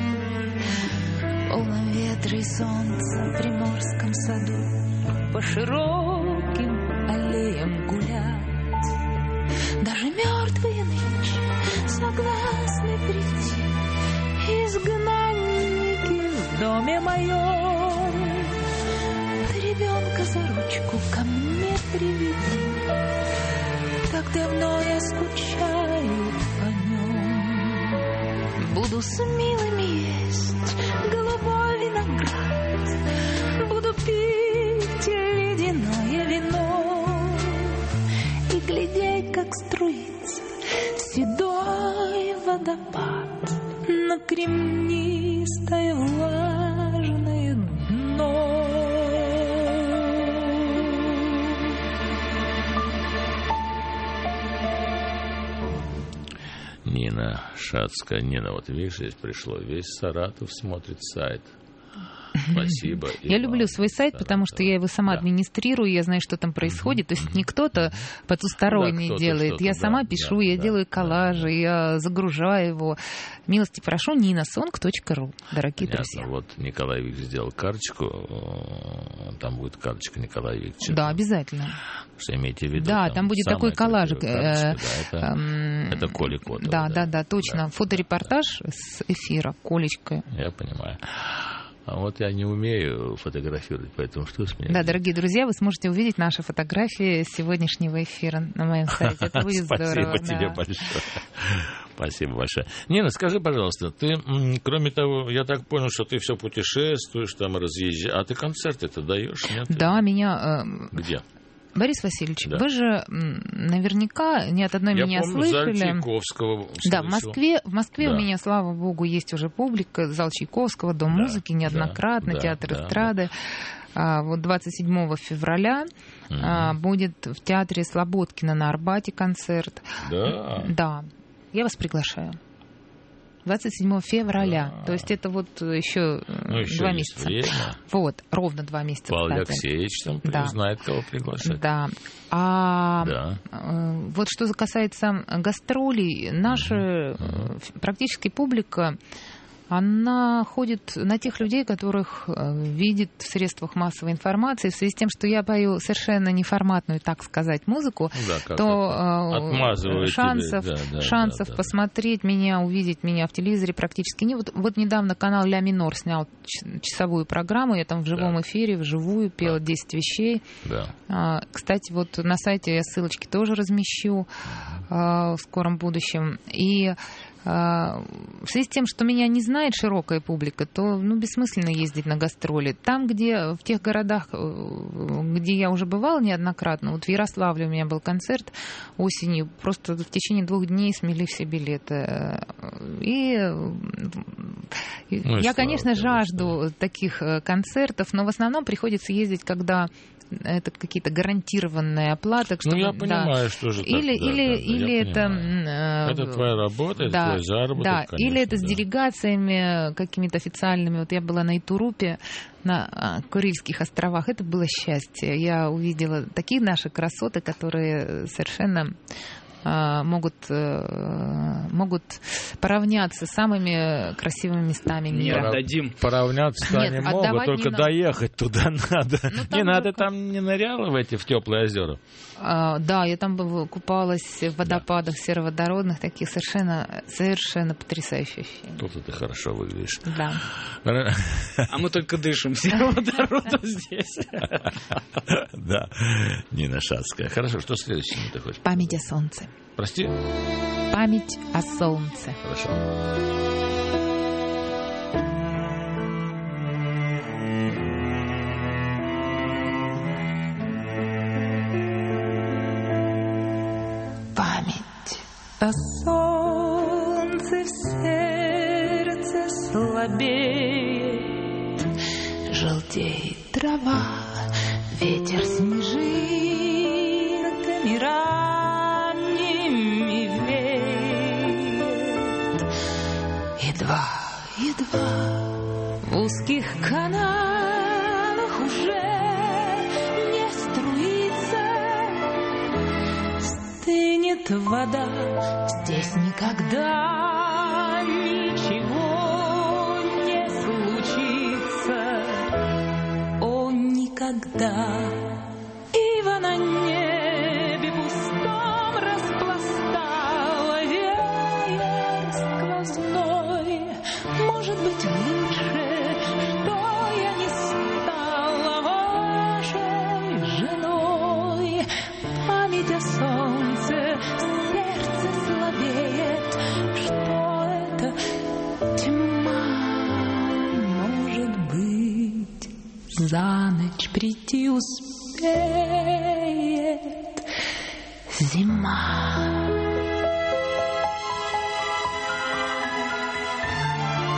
в полном ветре и солнце в приморском саду, по широким аллеям гулять. Даже мертвые нынче согласны прийти, изгнанники в доме моем. Ты ребенка за ручку ко мне приведи, так давно я скучаю по нем. Буду с милыми есть голубой виноград, буду пить ледяное вино кремнистое влажное дно. Нина Шацкая. Нина, вот видишь, здесь пришло. Весь Саратов смотрит сайт. Спасибо. Я люблю свой сайт, потому что я его сама да. администрирую, я знаю, что там происходит. То есть не кто-то потусторонний да, кто-то делает. Я да, сама пишу, да, я да, делаю коллажи, да. я загружаю его. Милости прошу, нина сонг точка ру, дорогие Понятно. друзья. Вот Николай Викторович сделал карточку. Там будет карточка Николая Викторовича. Да, обязательно. Что имейте в виду. Да, там, там будет такой коллажик. Да, это, это Коля Котова. Да, да, да, да, точно. Да, фоторепортаж да. с эфира, Колечка. Я понимаю. А вот я не умею фотографировать, поэтому что с меня? Да, дорогие друзья, вы сможете увидеть наши фотографии сегодняшнего эфира на моем сайте. Это будет здорово. Спасибо тебе большое. Спасибо большое. Нина, скажи, пожалуйста, ты, кроме того, я так понял, что ты все путешествуешь, там разъезжаешь, а ты концерты-то даешь, нет? Да, меня... Где? Борис Васильевич, да. вы же наверняка не от одной я меня помню, слышали. Зал Чайковского да, в Москве, в Москве да. у меня, слава богу, есть уже публика. Зал Чайковского, Дом да, музыки неоднократно, да, театр да, эстрады. Да. А, вот двадцать седьмого февраля угу. а, будет в театре Слободкина на Арбате концерт. Да. Да. Я вас приглашаю. двадцать седьмого февраля. Да. То есть это вот еще, ну, еще два есть месяца. Время. Вот, ровно два месяца. Павел Алексеевич там да. знает, кого приглашать. Да. А да. вот что касается гастролей, наша uh-huh. практически публика, она ходит на тех людей, которых видит в средствах массовой информации. В связи с тем, что я пою совершенно неформатную, так сказать, музыку, да, то шансов, да, да, шансов да, да, посмотреть да. меня, увидеть меня в телевизоре практически нет. Вот, вот недавно канал «Ля минор» снял часовую программу, я там в живом да. эфире, вживую пела да. десять вещей. Да. А, кстати, вот на сайте я ссылочки тоже размещу а, в скором будущем. И в связи с тем, что меня не знает широкая публика, то ну, бессмысленно ездить на гастроли. Там, где, в тех городах, где я уже бывала неоднократно, вот в Ярославле у меня был концерт осенью, просто в течение двух дней смели все билеты. И ну, я, конечно, жажду таких концертов, но в основном приходится ездить, когда это какие-то гарантированные оплаты. Чтобы, ну, я понимаю, да. что же так. Или, да, или, да, или это... Э, это твоя работа, это да, твой заработок, да. конечно. Или это да. с делегациями какими-то официальными. Вот я была на Итурупе, на Курильских островах. Это было счастье. Я увидела такие наши красоты, которые совершенно... могут, могут поравняться с самыми красивыми местами мира. Не отдадим. Поравняться они могут, только доехать туда надо. Ну, не надо, там не ныряла в эти в теплые озера? А, да, я там купалась в водопадах да. сероводородных, таких совершенно, совершенно потрясающие ощущения. Тут ты хорошо выглядишь. Да. А мы только дышим сероводородом здесь. Да, Нина Шацкая. Хорошо, что следующее ты хочешь? Память о солнце. Прости? Память о солнце. Хорошо. Память о солнце в сердце слабеет, желтеет трава, ветер снежинками ранними веет. Едва, едва в узких каналах уже не струится, стынет вода, здесь никогда ничего не случится. О, никогда. Ива на небе пустом распластала веер сквозной. Может быть, лучше, что я не стала вашей женой. Память о солнце в сердце слабеет. Что это? Тьма, может быть, за ночь прийти успеет зима.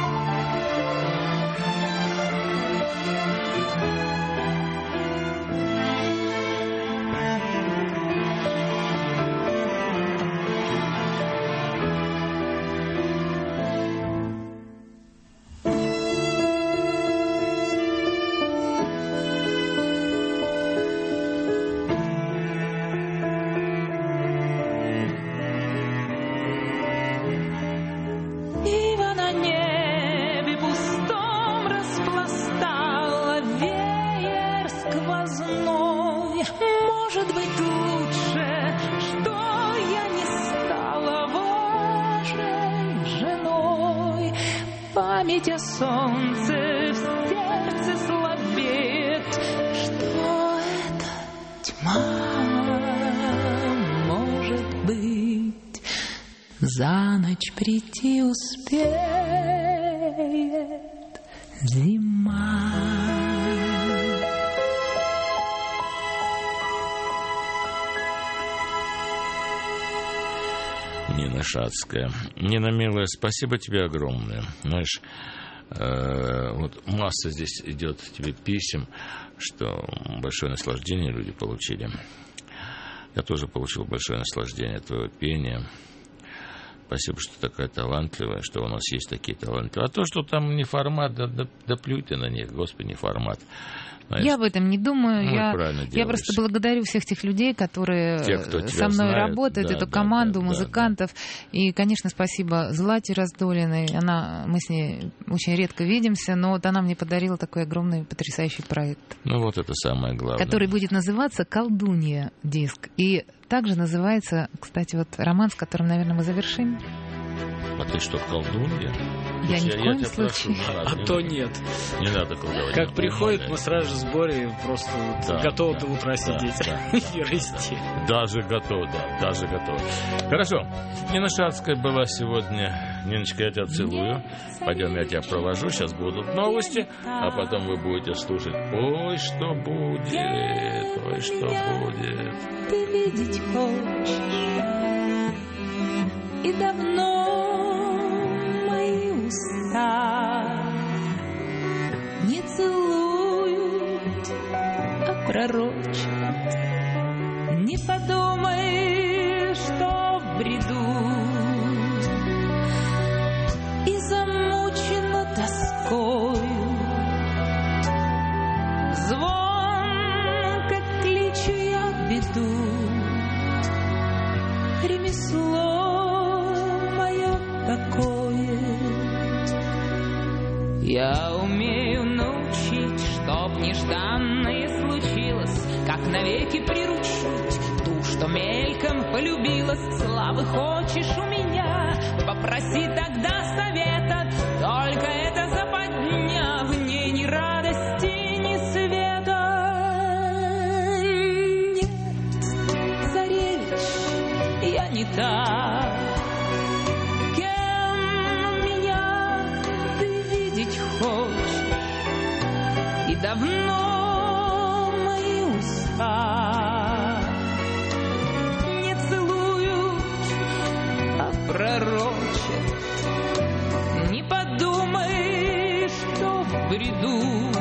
видеть, а солнце в сердце слабеет. Что это тьма, может быть, за ночь прийти успеет зима. Нина Шацкая. Нина, милая, спасибо тебе огромное. Знаешь, э, вот масса здесь идет тебе писем, что большое наслаждение люди получили. Я тоже получил большое наслаждение от твоего пения. Спасибо, что ты такая талантливая, что у нас есть такие таланты. А то, что там не формат, да, да, да плюй ты на них, Господи, не формат. Знаешь, я об этом не думаю. ну, я, я просто благодарю всех тех людей, которые Те, кто со мной знает, работают, да, эту да, команду да, музыкантов. Да, да. И, конечно, спасибо Злате Раздолиной. Она, мы с ней очень редко видимся, но вот она мне подарила такой огромный, потрясающий проект. Ну вот это самое главное. Который будет называться «Колдунья» диск. И также называется, кстати, вот роман, с которым, наверное, мы завершим. А ты что, колдунья? Я ни в коем я случае. Прошу, надо, а не то надо. нет. Не надо колдовать. Как не приходит, надо. мы сразу же в сборе просто Да, готовы да, до утра да, сидеть да, и расти. Даже готов, да, даже готов. Хорошо. Нина Шацкая была сегодня. Ниночка, я тебя целую. Пойдем, я тебя провожу. Сейчас будут новости, а потом вы будете слушать. Ой, что будет, ой, что будет. Ты видеть хочешь, и давно мои уста не целуют, а пророчат. Не подумай, что в бреду, и замучена тоскою. Звонко кличу я беду, ремесло мое такое. Я умею научить, чтоб нежданное случилось, как навеки приручить ту, что мельком полюбилась. Славы хочешь у меня, попроси тогда совета, только это западня, в ней ни радости, ни света. Нет, царевич, я не та, кем меня ты видеть хочешь, и давно мои уста не целуют, а пророчат. Не подумай, что в бреду,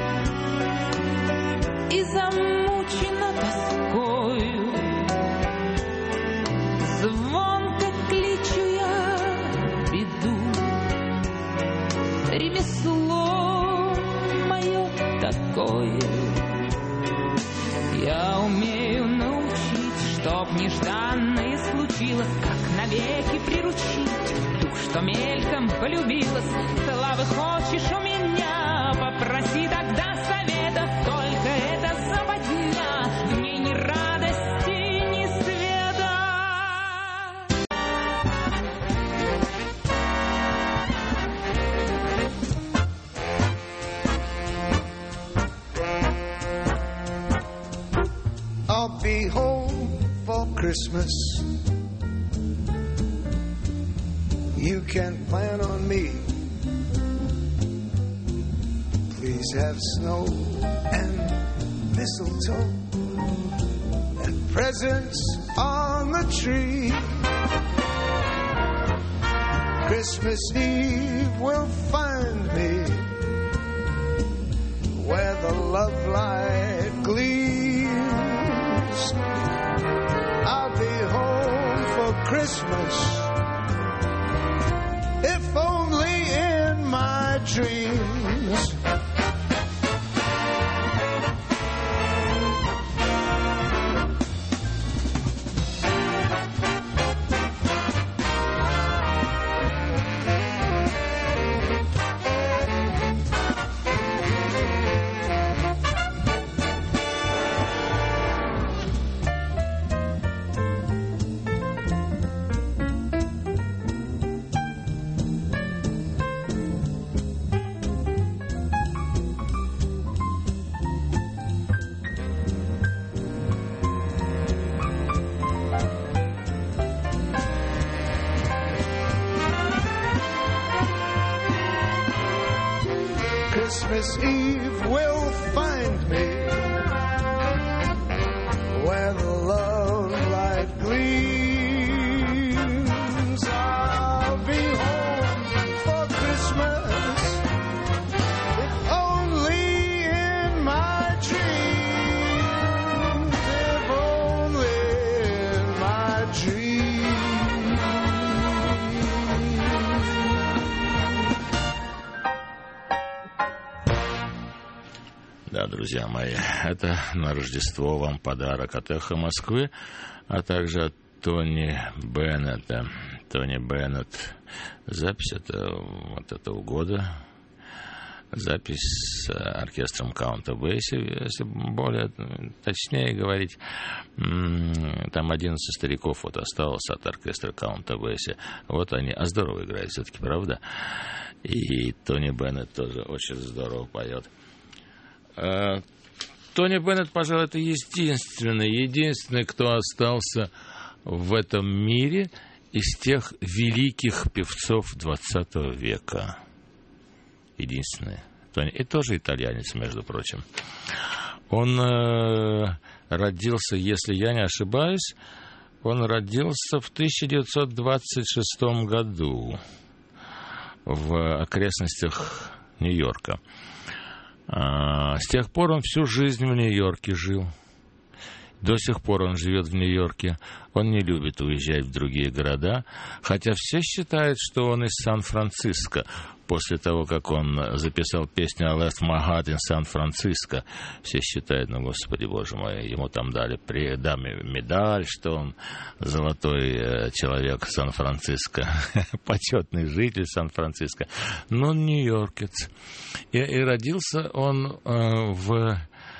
и замучена тоскою. Звонко кличу я беду, ремесло мое такое. Я умею научить, чтоб нежданное случилось, как навеки приручить ту, что мельком полюбилась. Славы хочешь у меня, попроси тогда совета, только это западня, в ней ни радости, ни света. I'll be home for Christmas. You can plan on me. Please have snow and mistletoe and presents on the tree. Christmas Eve will find me where the love light gleams. I'll be home for Christmas, if only in my dreams. Christmas Eve will find me where the love light gleams. I'll be home for Christmas, if only in my dreams, if only in my dreams. Да, друзья мои, это на Рождество вам подарок от «Эхо Москвы», а также от Тони Беннета. Тони Беннет. Запись это, вот этого года. Запись с оркестром Каунта Бейси, если более точнее говорить. Там одиннадцать стариков вот осталось от оркестра Каунта Бейси. Вот они, а здорово играют все-таки, правда? И Тони Беннет тоже очень здорово поет. Тони Беннет, пожалуй, это единственный, единственный, кто остался в этом мире из тех великих певцов двадцатого века. Единственный. Тони, и тоже итальянец, между прочим. Он э, родился, если я не ошибаюсь, он родился в тысяча девятьсот двадцать шестом году в окрестностях Нью-Йорка. С тех пор он всю жизнь в Нью-Йорке жил. До сих пор он живет в Нью-Йорке. Он не любит уезжать в другие города, хотя все считают, что он из Сан-Франциско. После того, как он записал песню «I left my heart in San Francisco», все считают, ну, Господи, Боже мой, ему там дали да, медаль, что он золотой человек Сан-Франциско, почетный житель Сан-Франциско. Но он нью-йоркец. И, и родился он э, в...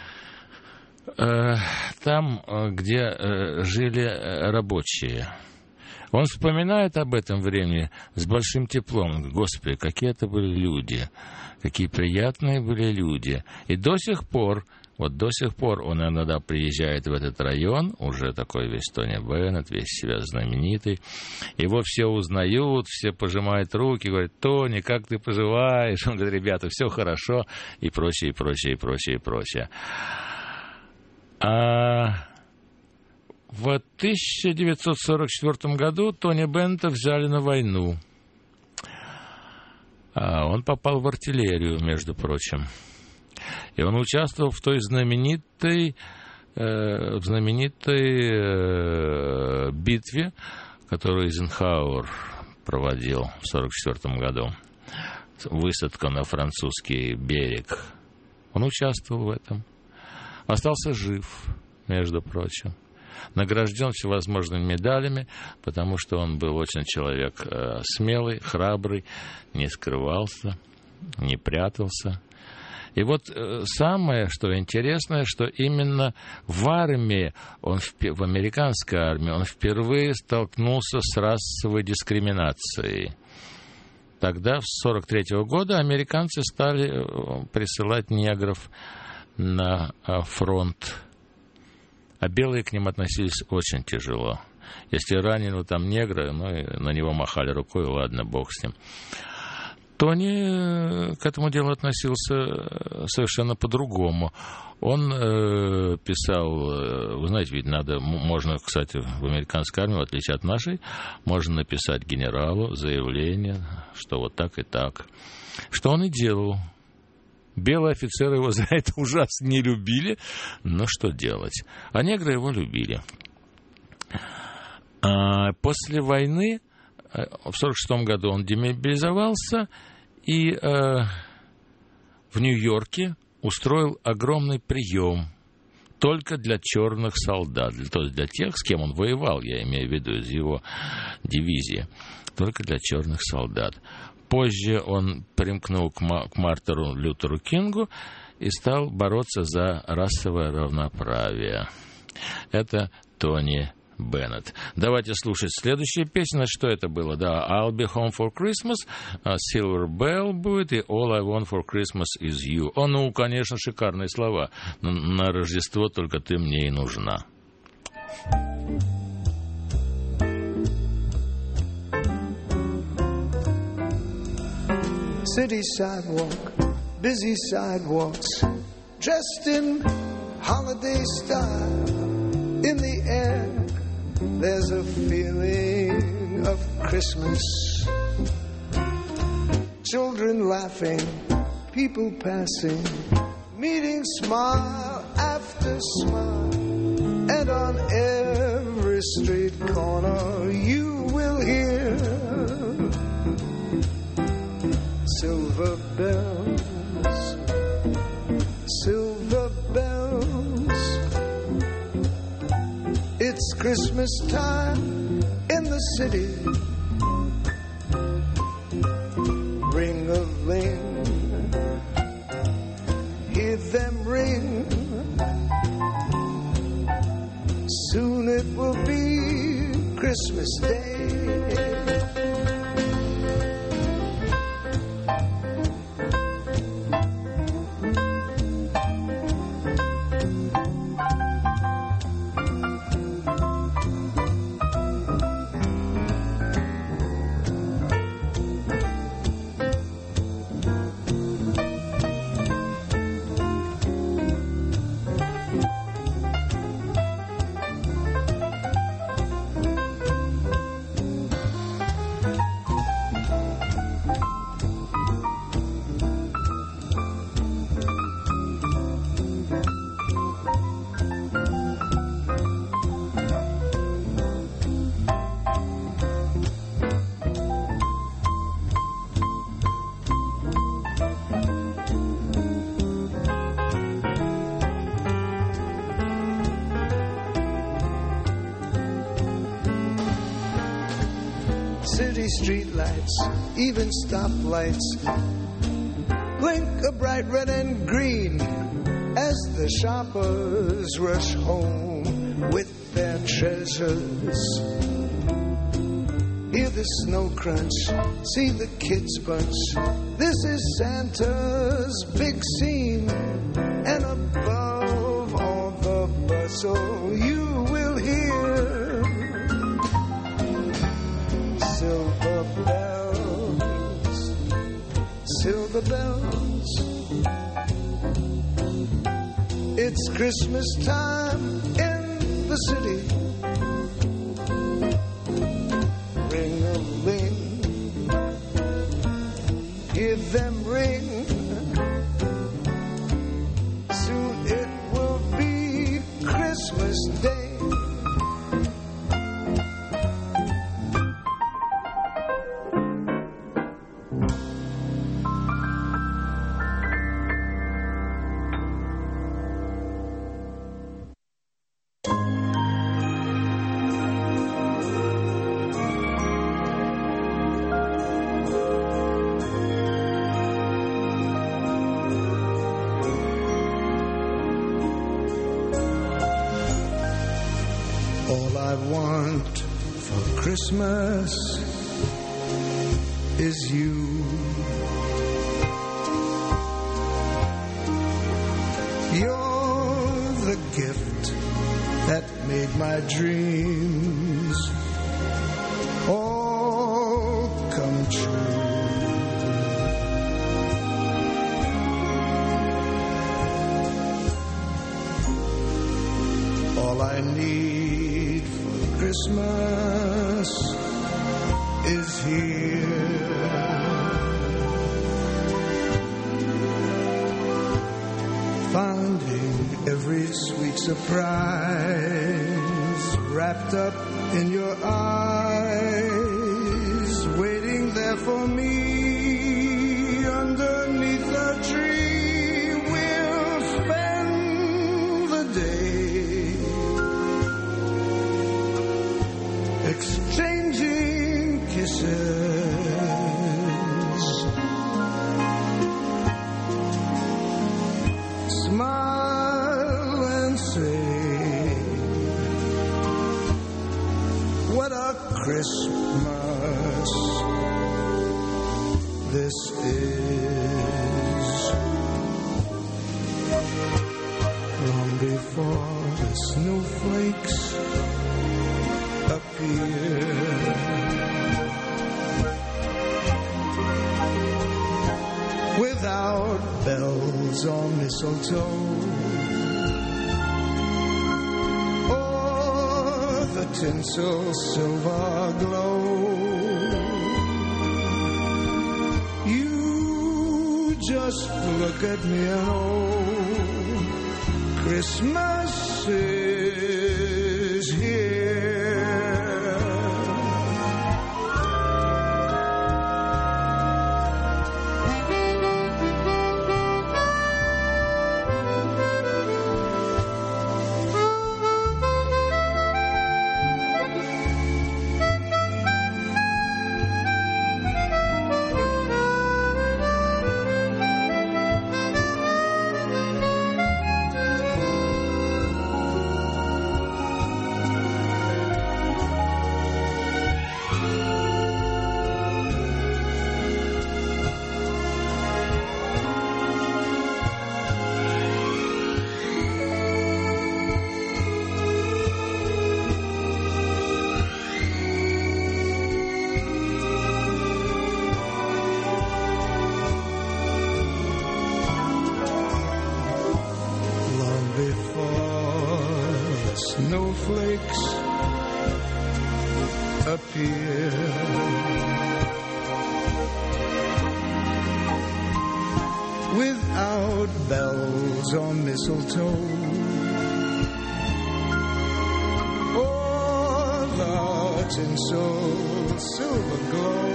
там, где жили рабочие. Он вспоминает об этом времени с большим теплом. Господи, какие это были люди, какие приятные были люди. И до сих пор, вот до сих пор он иногда приезжает в этот район, уже такой весь Тони Беннет, весь себя знаменитый. Его все узнают, все пожимают руки, говорят: Тони, как ты поживаешь? Он говорит: ребята, все хорошо, и прочее, и прочее, и прочее, и прочее. А в тысяча девятьсот сорок четвёртом году Тони Беннета взяли на войну. А он попал в артиллерию, между прочим. И он участвовал в той знаменитой, э, в знаменитой э, битве, которую Эйзенхауэр проводил в сорок четвёртом году. Высадка на французский берег. Он участвовал в этом. Остался жив, между прочим. Награжден всевозможными медалями, потому что он был очень человек э, смелый, храбрый, не скрывался, не прятался. И вот э, самое, что интересное, что именно в армии, он в, в американской армии, он впервые столкнулся с расовой дискриминацией. Тогда, с сорок третьего года, американцы стали присылать негров на фронт, а белые к ним относились очень тяжело. Если раненого там негра, ну, на него махали рукой, ладно, бог с ним. Тони к этому делу относился совершенно по-другому. Он э, писал, вы знаете, ведь надо, можно, кстати, в американской армии, в отличие от нашей, можно написать генералу заявление, что вот так и так. Что он и делал. Белые офицеры его за это ужасно не любили, но что делать? А негры его любили. А после войны, в сорок шестом году, он демобилизовался и э, в Нью-Йорке устроил огромный прием только для черных солдат, то есть для тех, с кем он воевал, я имею в виду, из его дивизии, только для черных солдат. Позже он примкнул к Мартину Лютеру Кингу и стал бороться за расовое равноправие. Это Тони Беннет. Давайте слушать следующую песню. Что это было? Да, I'll be home for Christmas, Silver Bell будет, и All I want for Christmas is you. О, ну, конечно, шикарные слова. На Рождество только ты мне и нужна. City sidewalk, busy sidewalks, dressed in holiday style. In the air, there's a feeling of Christmas. Children laughing, people passing, meeting smile after smile. And on every street corner you will hear silver bells, silver bells. It's Christmas time in the city. Ring-a-ling, hear them ring. Soon it will be Christmas Day. City streetlights, even stoplights, blink a bright red and green as the shoppers rush home with their treasures. Hear the snow crunch, see the kids bunch. This is Santa's big scene, and above all the bustle you will hear silver bells, silver bells. It's Christmas time in the city. Ring-a-ling, hear them ring. Soon it will be Christmas Day. All I want for Christmas is you. You're the gift that made my dreams all come true. All I need for Christmas is here. Finding every sweet surprise wrapped up in your eyes, waiting there for me underneath the tree. We'll spend the day exchanging kisses. Smile and say, what a Christmas this is. Long before the snowflakes appear, without bells or mistletoe, or the tinsel silver glow. You just look at me and oh, Christmas is here. Snowflakes appear, without bells or mistletoe, or the tinsel silver glow.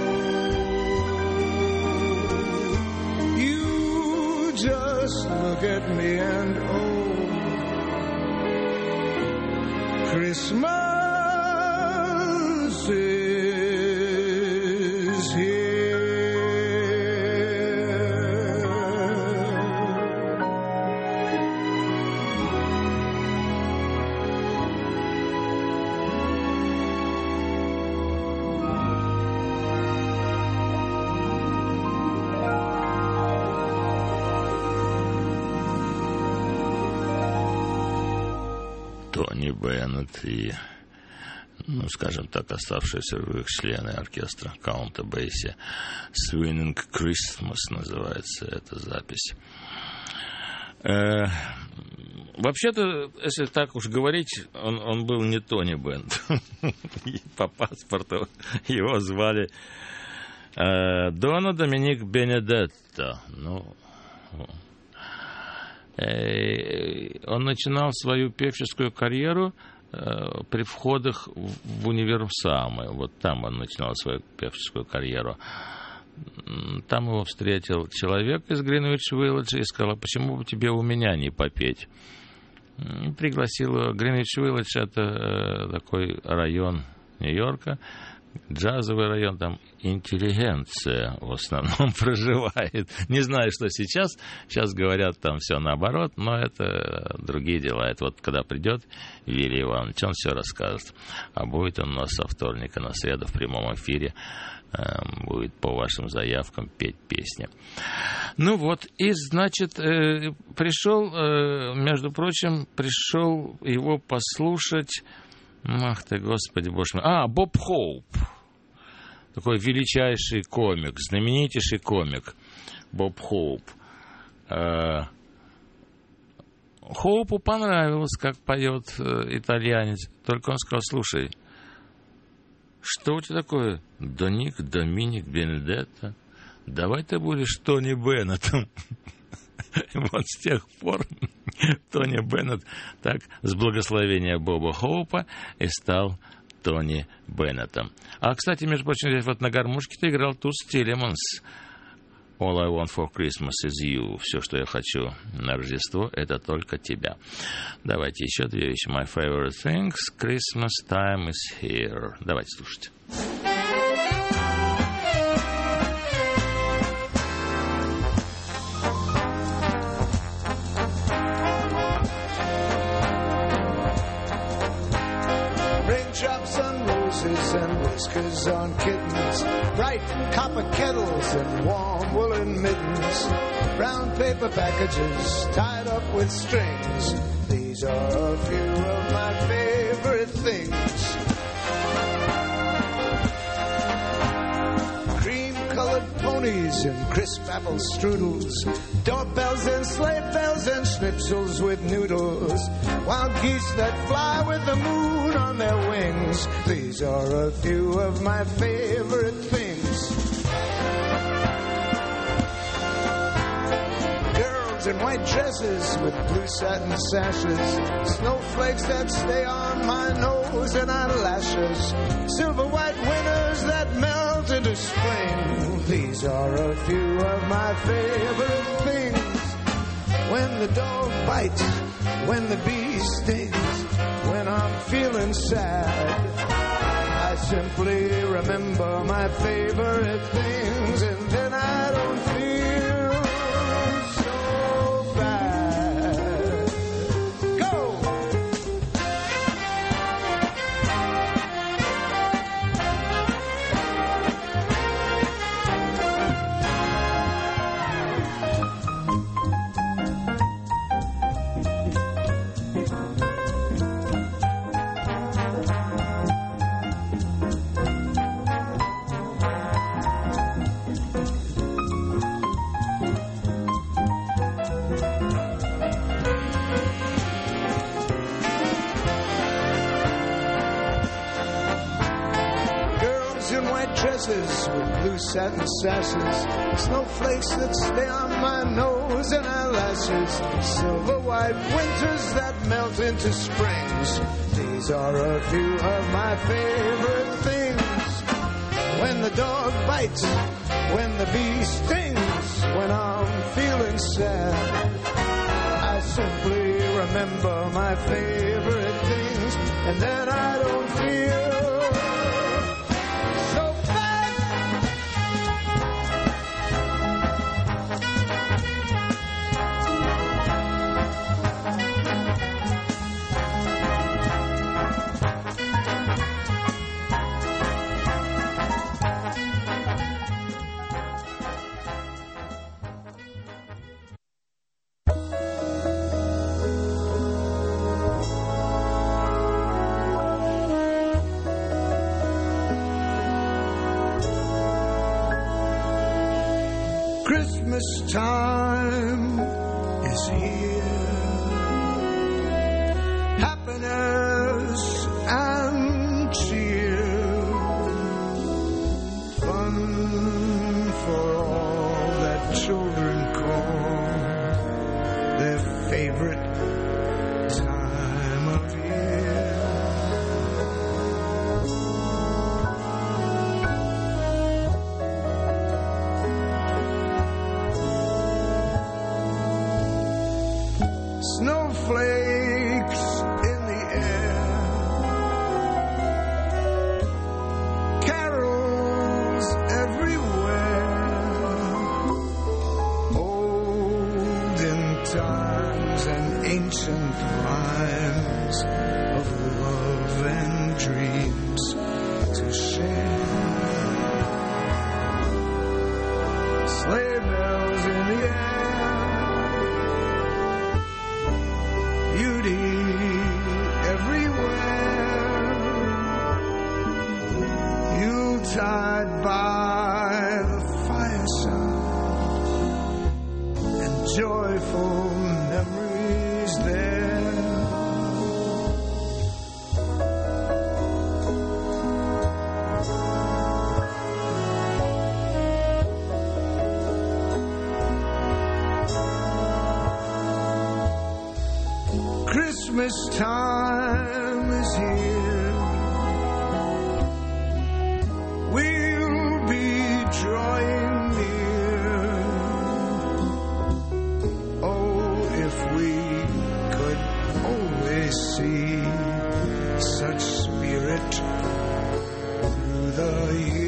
You just look at me and oh, Christmas is here. Тони Беннет и, ну, скажем так, оставшиеся живых члены оркестра Каунта Бейси. Swinging Christmas называется эта запись. Э, вообще-то, если так уж говорить, он, он был не Тони Беннет. По паспорту его звали э, Доно Доминик Бенедетто. Ну, он начинал свою певческую карьеру э, при входах в, в универсамы. Вот там он начинал свою певческую карьеру. Там его встретил человек из Гринвич-Виллидж и сказал: почему бы тебе у меня не попеть? И пригласил его. Гринвич-Виллидж — это э, такой район Нью-Йорка, джазовый район, там интеллигенция в основном проживает. Не знаю, что сейчас. Сейчас говорят, там все наоборот, но это другие дела. Это вот когда придет Вилли Иванович, он все расскажет. А будет он у нас со вторника на среду в прямом эфире. Будет по вашим заявкам петь песни. Ну вот, и, значит, пришел, между прочим, пришел его послушать. Ах ты, Господи, Боже мой. А, Боб Хоуп. Такой величайший комик, знаменитейший комик. Боб Хоуп. Хоупу понравилось, как поет итальянец. Только он сказал: слушай, что у тебя такое? Доник, Доминик Бенедетто. Давай ты будешь Тони Беннетом. Вот с тех пор Тони Беннет так с благословения Боба Хоупа и стал Тони Беннетом. А, кстати, между прочим, здесь вот на гармошке-то играл Туз Тилеманс. All I want for Christmas is you. Все, что я хочу на Рождество, это только тебя. Давайте еще две вещи. My favorite things. Christmas time is here. Давайте слушать. And whiskers on kittens, bright copper kettles and warm woolen mittens, brown paper packages tied up with strings. These are a few of my favorite things. Cream-colored pony ponies and crisp apple strudels, doorbells and sleigh bells and schnitzels with noodles, wild geese that fly with the moon on their wings. These are a few of my favorite things. Girls in white dresses with blue satin sashes, snowflakes that stay on my nose and eyelashes, silver white winters that melt into spring. These are a few of my favorite things. When the dog bites, when the bee stings, when I'm feeling sad, I simply remember my favorite things, and then I don't feel so bad. Go! Dresses with blue satin sashes, snowflakes that stay on my nose and eyelashes, silver white winters that melt into springs. These are a few of my favorite things. When the dog bites, when the bee stings, when I'm feeling sad, I simply remember my favorite things, and then I don't feel Christmas time is here. Happiness and cheer. Fun for all that children call their favorite time of year. Snowflakes in the air, carols everywhere, olden times and ancient rhymes of love and dreams to share. Sleigh bells in the air, beauty everywhere, Yuletide by the fireside, and joyful memories there. Christmas time is here. We'll be drawing near. Oh, if we could always see such spirit through the year.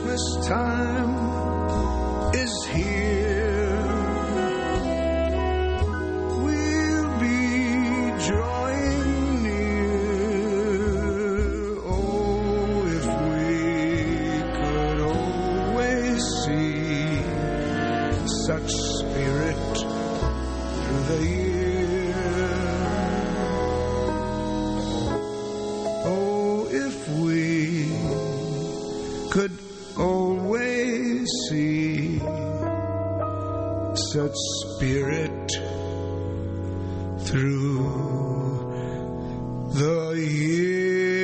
Christmas time is here. We'll be drawing near. Oh, if we could always see such spirit through the year. Oh, if we could always see such spirit through the year.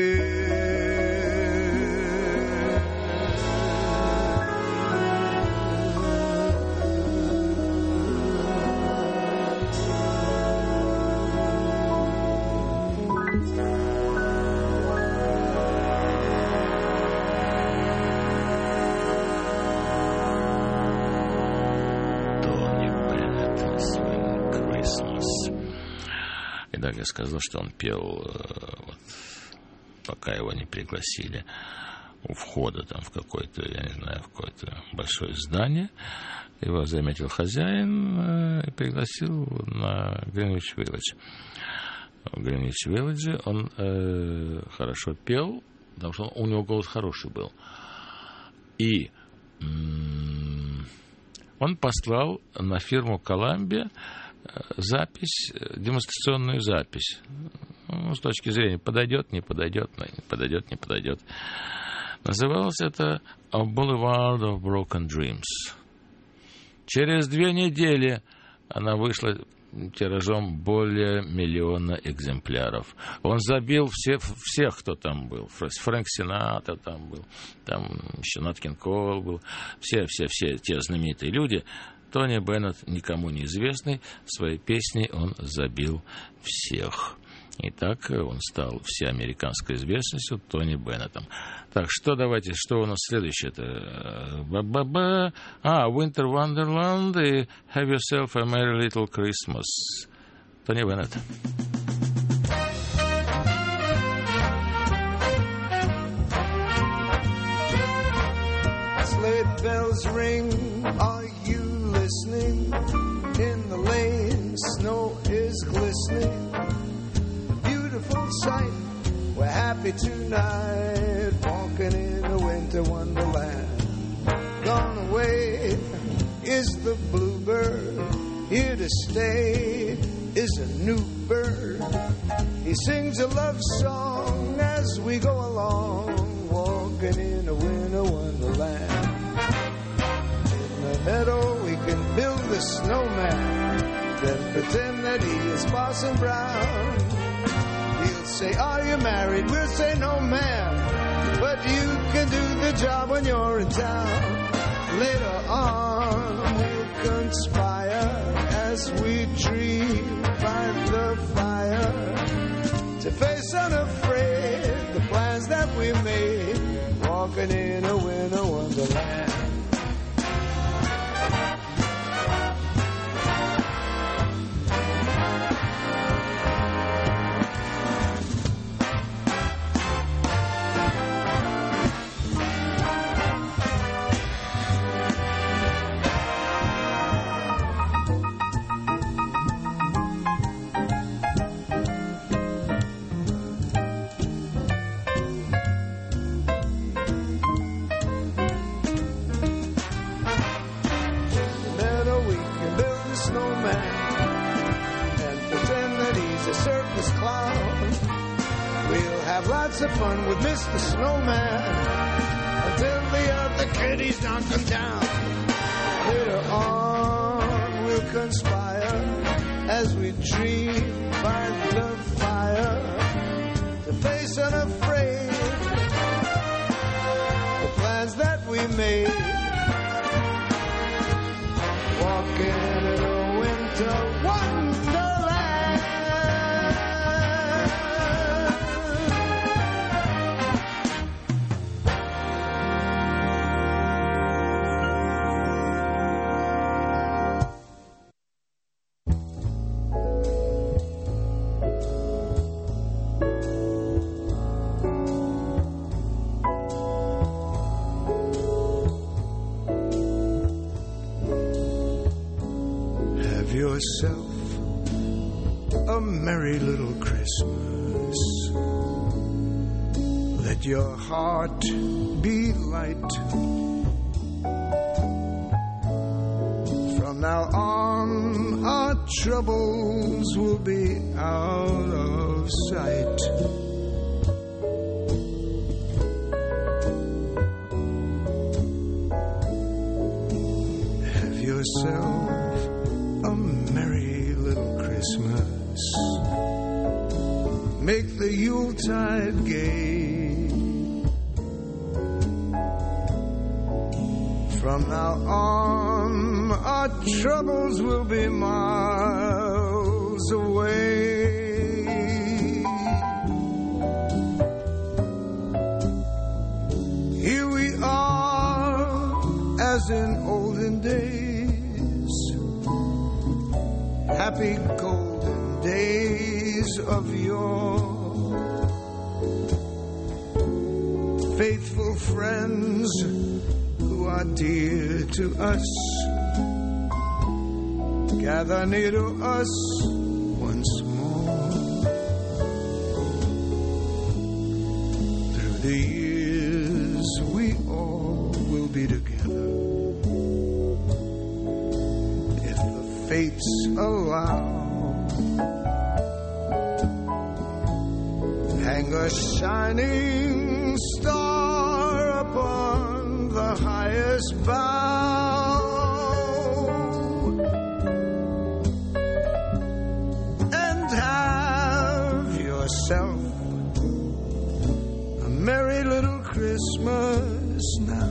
Так я сказал, что он пел, вот, пока его не пригласили у входа там в какое-то, я не знаю, в какое-то большое здание. Его заметил хозяин и пригласил на Гринвич Виллидж. В Гринвич Виллидже он э, хорошо пел, потому что у него голос хороший был. И м- он послал на фирму Columbia запись, демонстрационную запись. Ну, с точки зрения, подойдет, не подойдет, подойдет, не подойдет. Называлось это «A Boulevard of Broken Dreams». Через две недели она вышла тиражом более миллиона экземпляров. Он забил все, всех, кто там был. Фрэнк Синатра там был, там еще Нат Кинг Кол был. Все-все-все те знаменитые люди. Тони Беннет, никому неизвестный, своей песней он забил всех. И так он стал всеамериканской известностью Тони Беннетом. Так, что давайте, что у нас следующее-то? Ба-ба-ба. А, Winter Wonderland и Have Yourself a Merry Little Christmas. Тони Беннет. Sleigh bells ring, are you listening? In the lane, snow is glistening. Beautiful sight, we're happy tonight, walking in a winter wonderland. Gone away is the bluebird, here to stay is a new bird. He sings a love song as we go along, walking in a winter wonderland. In the meadow we can build a snowman, then pretend that he is Parson Brown. He'll say, are you married? We'll say, no ma'am, but you can do the job when you're in town. Later on we'll conspire as we dream by the fire to face unafraid the plans that we made, walking in a winter wonderland. Lots of fun with Mister Snowman until the other kiddies knock him down. Later on we'll conspire as we dream by the fire to face unafraid the plans that we made, walking in a winter wonderland. yourself a merry little Christmas. Let your heart be light. From now on, our troubles will be out of sight. Have yourself a merry little Christmas. Make the Yuletide gay. From now on, our troubles will be miles away. Here we are, as in olden days, happy golden days of yore. Faithful friends who are dear to us, gather near to us once more. Through the years we all will be together, if the fates allow. Hang a shining star upon the highest bough, and have yourself a merry little Christmas now.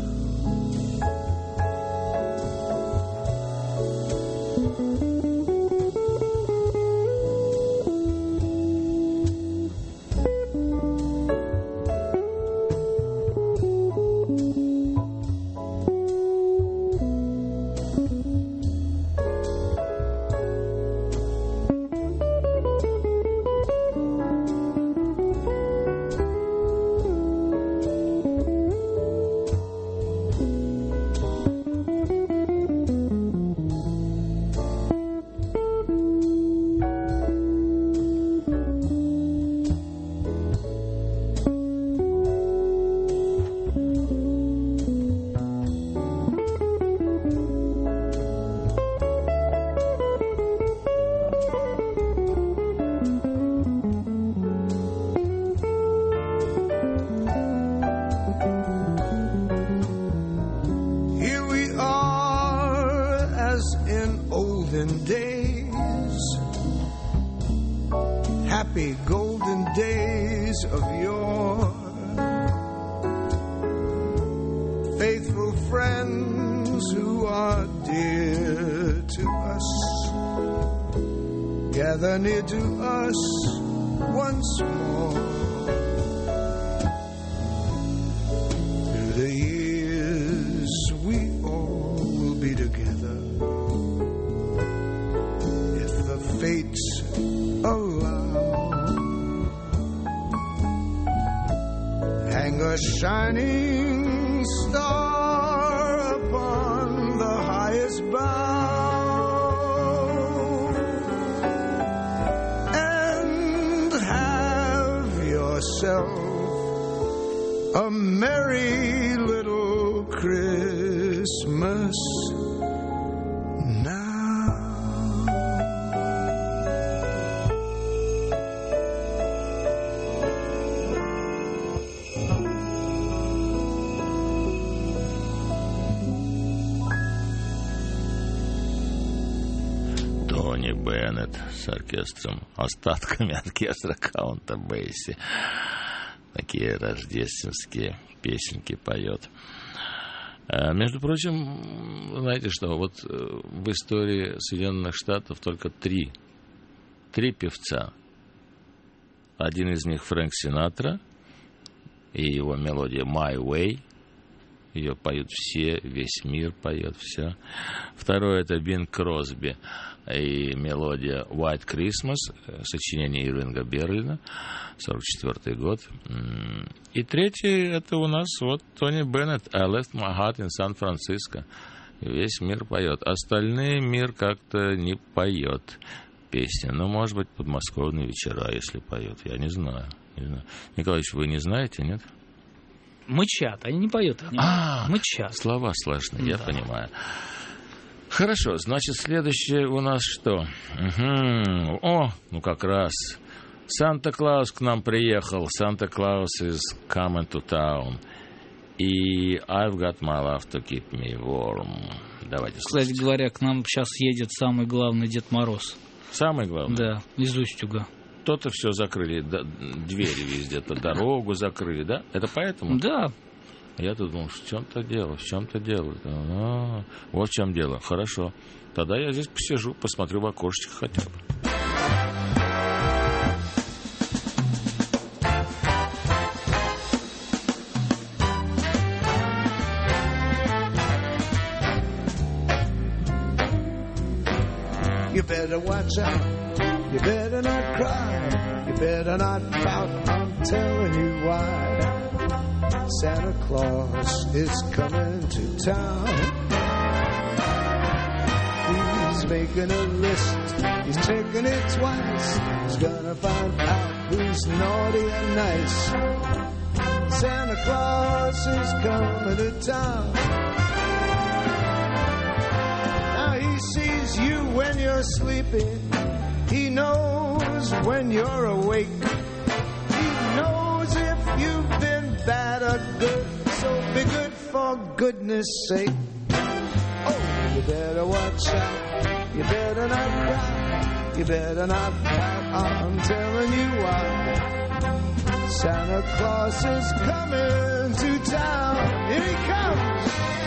Happy golden days of yore. Faithful friends who are dear to us, gather near to us once more. Through the years we all will be together, if the fates allow. Hang a shining star upon the highest bough, and have yourself a merry little Christmas now. Тони Беннет с оркестром, остатками оркестра Каунта Бейси. Такие рождественские песенки поет. А, между прочим, знаете что, вот в истории Соединенных Штатов только три, три певца. Один из них Фрэнк Синатра и его мелодия «My Way». Ее поют все, весь мир поет все. Второй — это Бинг Кросби и мелодия «White Christmas», сочинение Ирвинга Берлина, сорок четвёртый год. И третий — это у нас вот Тони Беннет «I left my heart in San Francisco». Весь мир поет. Остальный мир как-то не поет песни. Ну, может быть, подмосковные вечера, если поет. Я не знаю. Не знаю. Николаевич, вы не знаете, нет? Мычат, они не поют. Они а, мычат. Слова сложные, я да. понимаю. Хорошо, значит, следующее у нас что? Угу. О, ну как раз. Санта-Клаус к нам приехал. Санта-Клаус is coming to town. И I've got my love to keep me warm. Давайте Кстати слушайте. говоря, к нам сейчас едет самый главный Дед Мороз. Самый главный? Да, из Устюга. То-то все закрыли, да, двери везде, то дорогу закрыли, да? Это поэтому? Да. Я тут думал, в чем-то дело, в чем-то дело. А-а-а. Вот в чем дело. Хорошо. Тогда я здесь посижу, посмотрю в окошечко хотя бы. You better watch out, you better not cry, you better not pout, I'm telling you why. Santa Claus is coming to town. He's making a list, he's checking it twice. He's gonna find out who's naughty and nice. Santa Claus is coming to town. He sees you when you're sleeping. He knows when you're awake. He knows if you've been bad or good. So be good for goodness sake. Oh, you better watch out. You better not cry. You better not pout. I'm telling you why. Santa Claus is coming to town. Here he comes.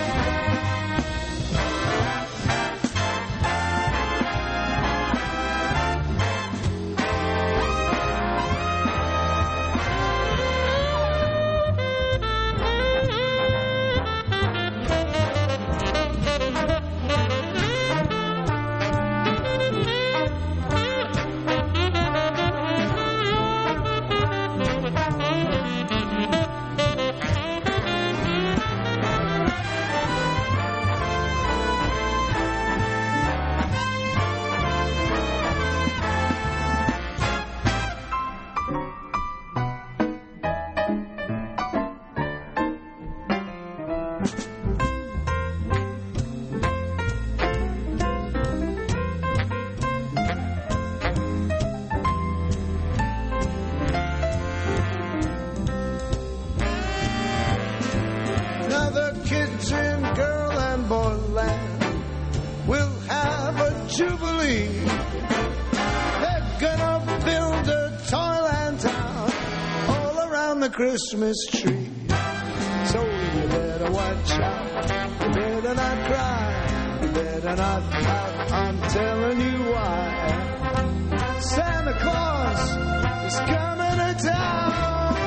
Christmas tree. So you better watch out. You better not cry. You better not pout. I'm telling you why. Santa Claus is coming to town.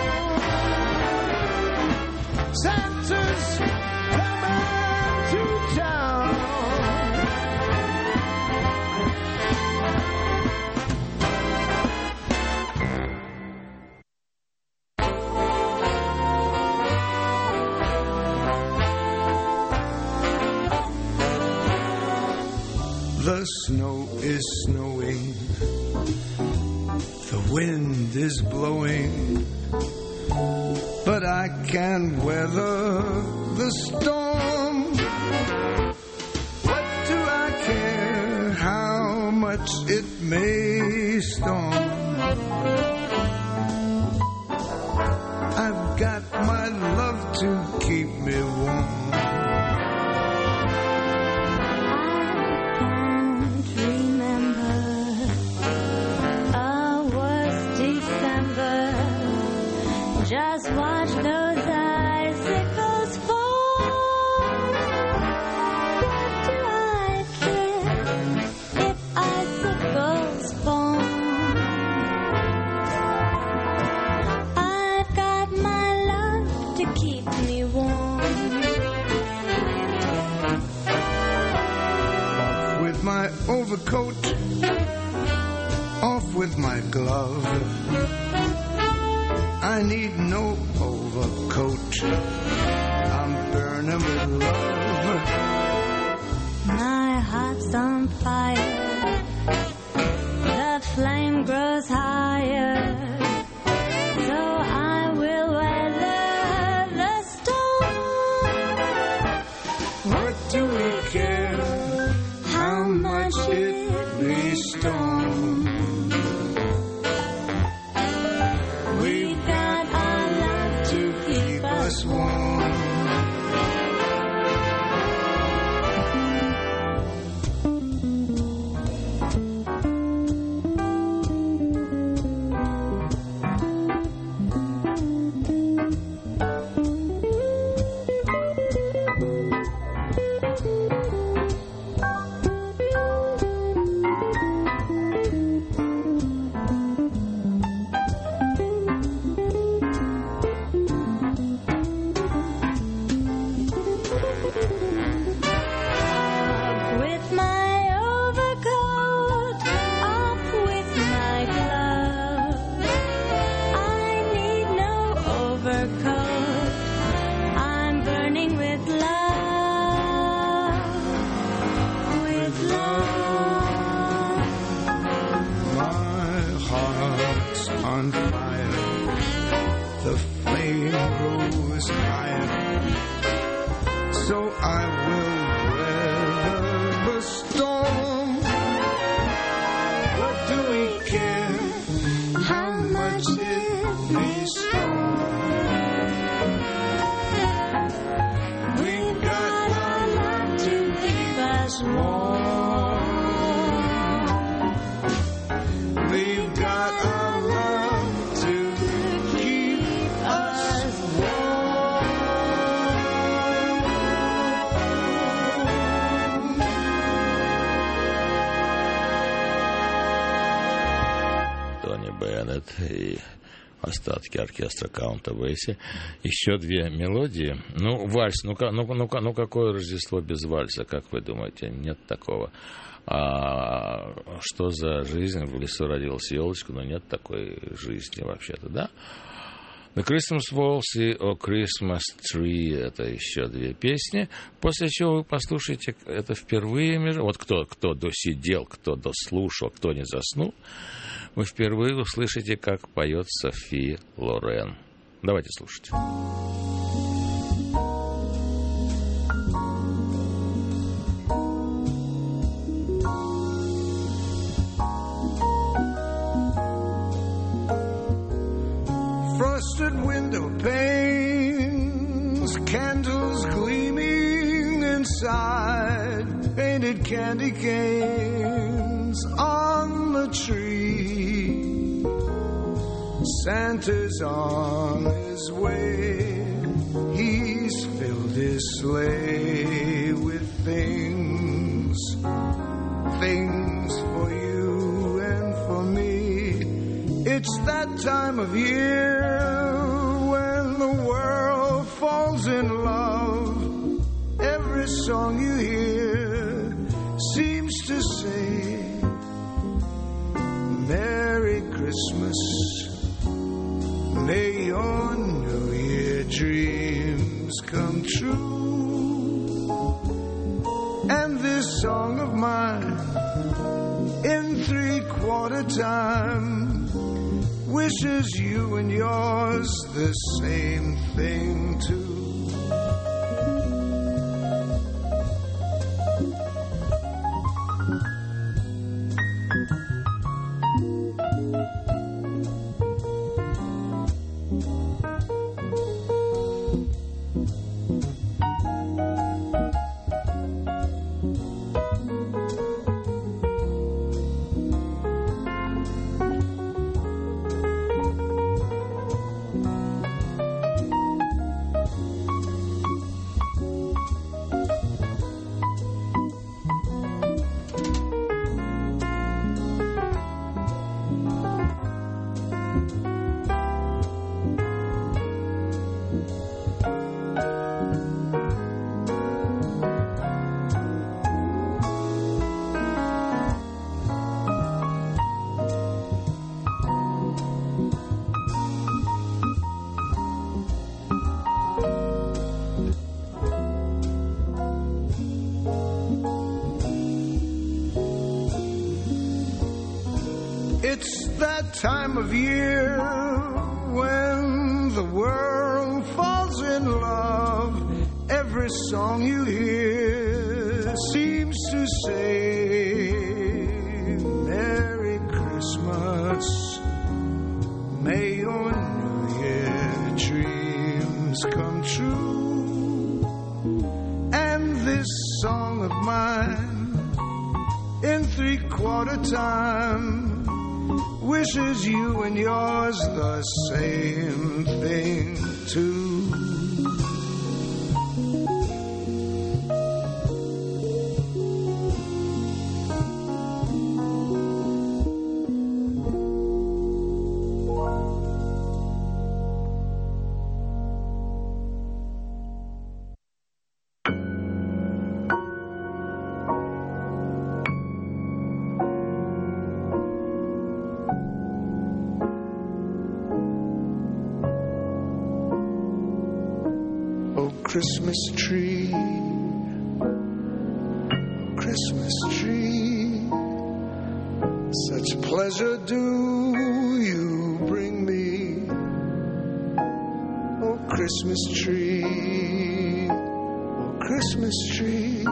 Santa's coming to town. The snow is snowing, the wind is blowing, but I can weather the storm. What do I care how much it may storm? I've got my love to keep me warm. Just watch those icicles fall. What do I care if icicles fall? I've got my love to keep me warm. Off with my overcoat, off with my glove. I need no overcoat. I'm burning with love. My heart's on fire. The flame grows higher. So I will weather the storm. What do we care how much it may storm? We've got our love to keep us warm. И остатки оркестра Каунта Бейси. Еще две мелодии. Ну, вальс. Ну, ну, ну, ну, какое Рождество без вальса, как вы думаете? Нет такого. А что за жизнь? В лесу родилась елочка, но нет такой жизни вообще-то, да? The Christmas Waltz и O Christmas Tree — это еще две песни. После чего вы послушаете это впервые. Вот кто, кто досидел, кто дослушал, кто не заснул, вы впервые услышите, как поет Софи Лорен. Давайте слушать. Frosted window panes, candles gleaming inside, painted candy canes on the tree. Santa's on his way, he's filled his sleigh with things, things for you and for me. It's that time of year when the world falls in love. Every song you hear seems to say, Merry Christmas, may your New Year dreams come true. And this song of mine, in three-quarter time, wishes you and yours the same thing too. of year when the world falls in love. Every song you hear seems to say Merry Christmas. May your New Year dreams come true. And this song of mine in three-quarter time wishes you and yours the same thing too. Christmas tree, Christmas tree, such pleasure do you bring me. Oh, Christmas tree, oh, Christmas tree,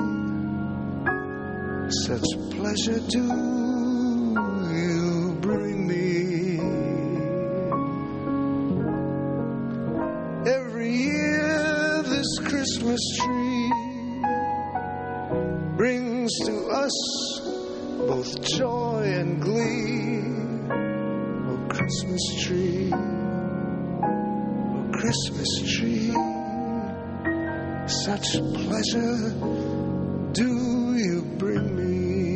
such pleasure do you bring me. Every year this Christmas tree brings to us both joy and glee. Oh, Christmas tree, oh, Christmas tree, such pleasure do you bring me.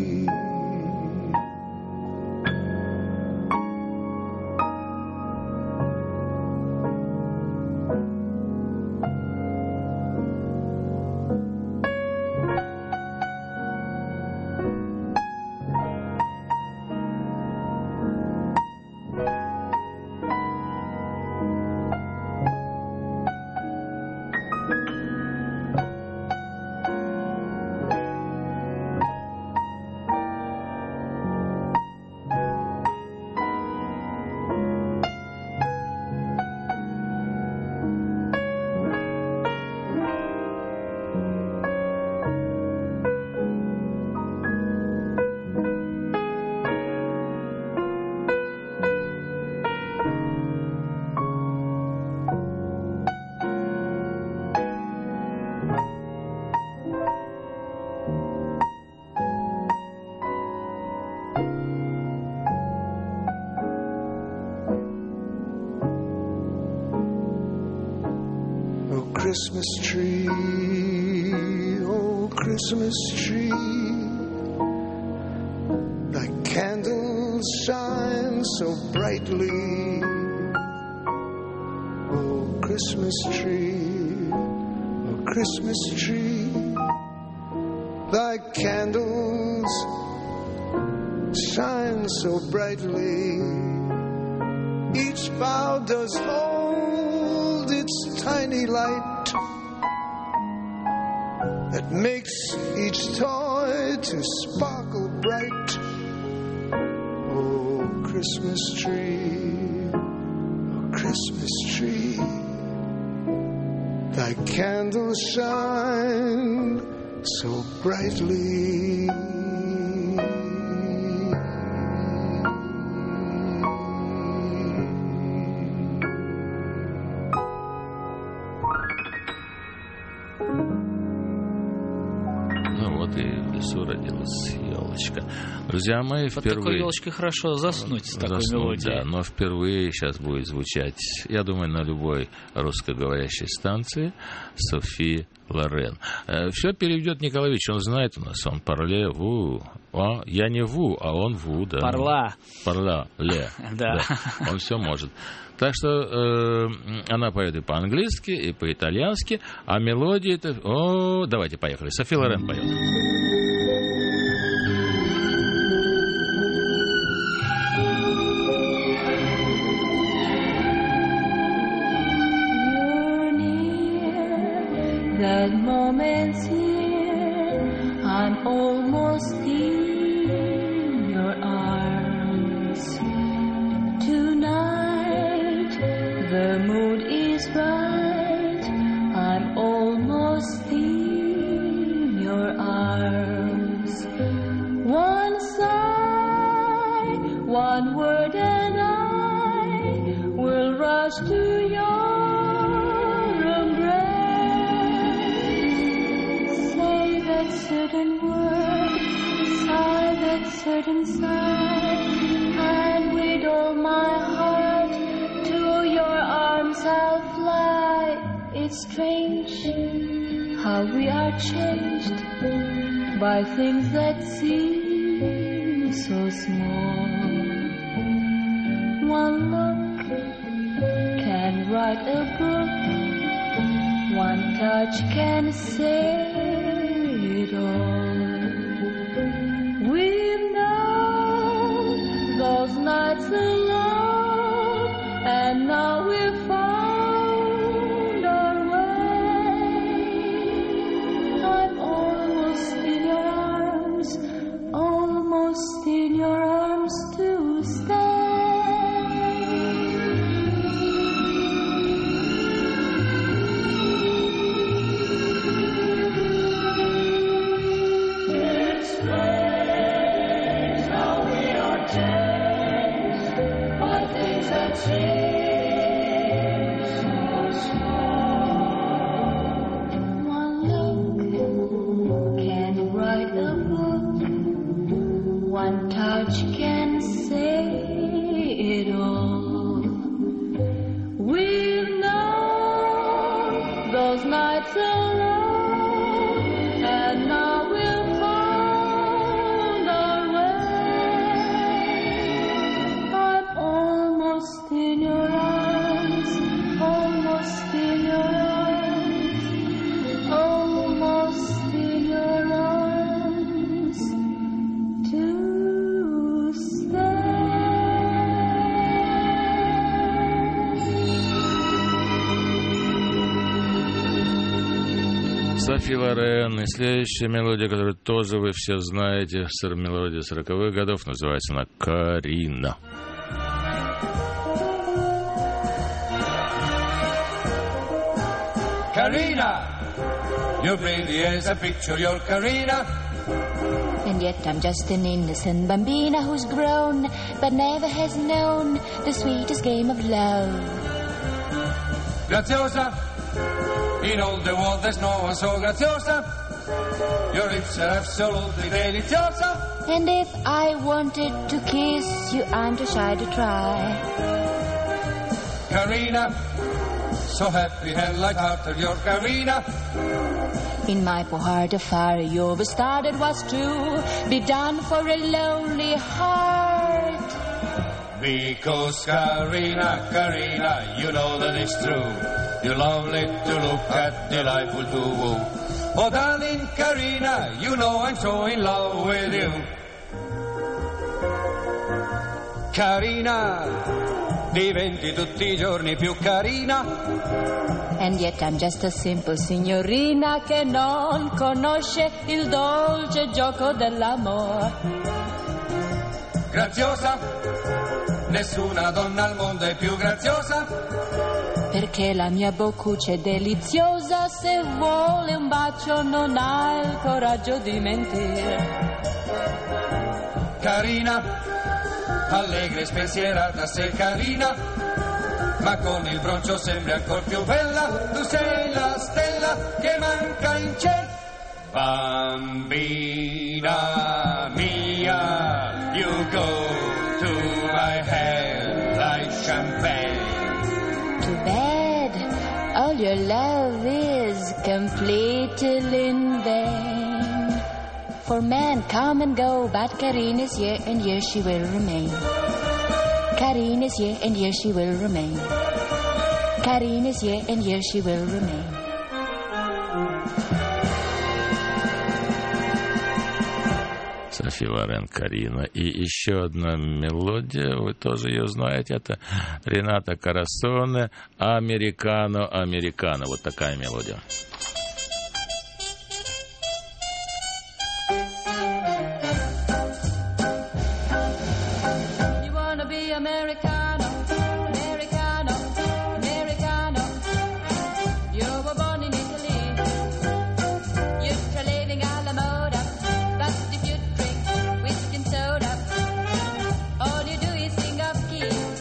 Christmas tree, oh Christmas tree, thy candles shine so brightly. Oh Christmas tree, oh Christmas tree, thy candles shine so brightly. Each bough does hold its tiny light that makes each toy to sparkle bright. Oh, Christmas tree, oh, Christmas tree, thy candles shine so brightly. Родилась елочка. Друзья мои, под впервые... такой елочкой хорошо заснуть с такой заснуть, мелодией. Да, но впервые сейчас будет звучать, я думаю, на любой русскоговорящей станции Софи Лорен. Все переведет Николаевич, он знает у нас, он парле ву. А, я не ву, а он ву, да. Парла. Парла, ле. Да. Да. Он все может. Так что э, она поет и по-английски, и по-итальянски, а мелодия это... О, давайте, поехали. Софи Лорен поет. That moment's here, I'm almost in your arms tonight. certain word, sigh that certain sigh, and with all my heart to your arms I'll fly. It's strange how we are changed by things that seem so small. One look can write a book, one touch can say it all. We've known those nights alone, and now we've found our way. I'm almost in your arms, almost in your arms to stay. Софи Лорен. И следующая мелодия, которую тоже вы все знаете, мелодия сороковых годов, называется она «Карина». Karina, you're pretty as a picture, you're Karina. And yet I'm just an innocent bambina who's grown, but never has known the sweetest game of love. Graziosa, in all the world there's no one so graziosa. Your lips are absolutely deliziosa. And if I wanted to kiss you, I'm too shy to try. Karina, so happy and light-hearted, you're Karina. In my poor heart of fire, you ever started was to be done for a lonely heart. Because Karina, Karina, you know that it's true. You're lovely to look at, delightful to woo. Oh, darling Karina, you know I'm so in love with you. Karina, diventi tutti i giorni più carina. And yet I'm just a simple signorina che non conosce il dolce gioco dell'amore. Graziosa, nessuna donna al mondo è più graziosa. Perché la mia boccuccia è deliziosa, se vuole un bacio non ha il coraggio di mentire. Carina, allegra e spensierata sei carina, ma con il broncio sembri ancor più bella. Tu sei la stella che manca in cielo. Bambina mia, you go to my head like champagne. Too bad, all your love is completely in vain. For men come and go, but Karina is here and here she will remain. Karina is here and here she will remain. Karina is here and here she will remain. Софи Лорен, Карина. И еще одна мелодия, вы тоже ее знаете, это Рената Карасоне, «Американо, Американо». Вот такая мелодия.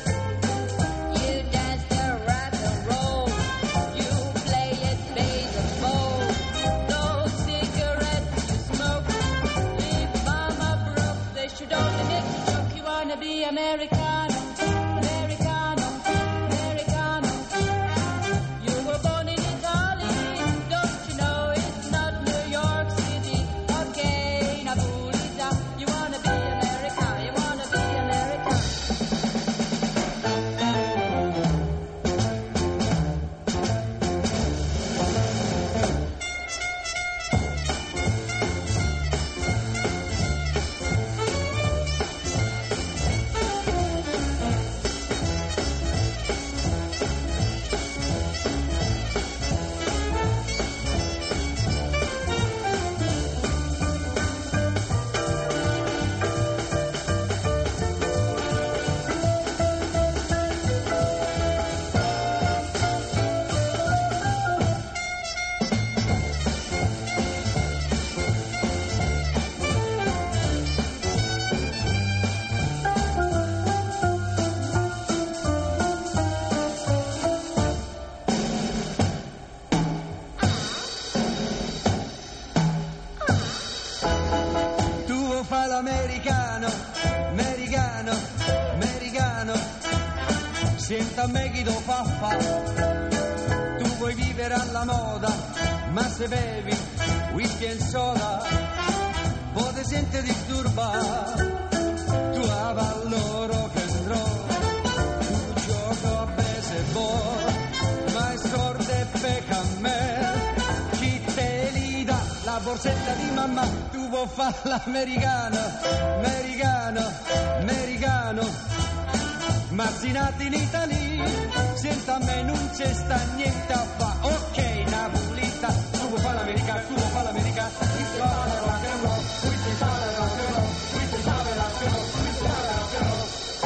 You dance the rock and roll. You play it bass and Senta me chi do fa fa, tu vuoi vivere alla moda, ma se bevi whisky e soda, poi ti senti disturba, tu avallo rock and roll, tu gioco a baseball, ma è sorte pecca a me, chi te li dà la borsetta di mamma, tu vuoi fare l'americano, americano, americano. Marzinati in Italia, senta a me non c'è sta niente a fa. Ok, Napolita, tu vuoi fare l'America, tu vuoi fare l'America. Qui si parla rock and roll, qui si parla rock and roll, qui si parla rock and roll, qui si parla rock and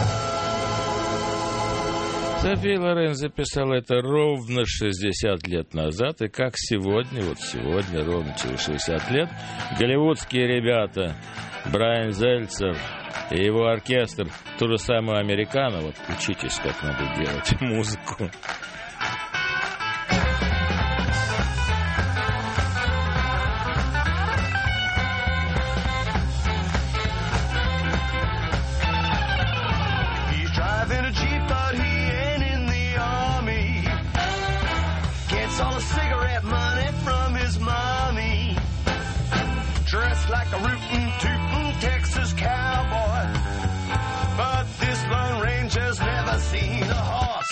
roll. София Лорен записала это ровно шестьдесят лет назад, и как сегодня, вот сегодня, ровно через шестьдесят лет, голливудские ребята Брайан Зельцер и его оркестр, ту же самую американо, вот учитесь, как надо делать музыку. He's driving a Jeep, but he ain't in the army. Gets all the cigarette money from his mommy. Dressed like a rootin' tootin' Texas cowboy, but this Lone Ranger's never seen a horse.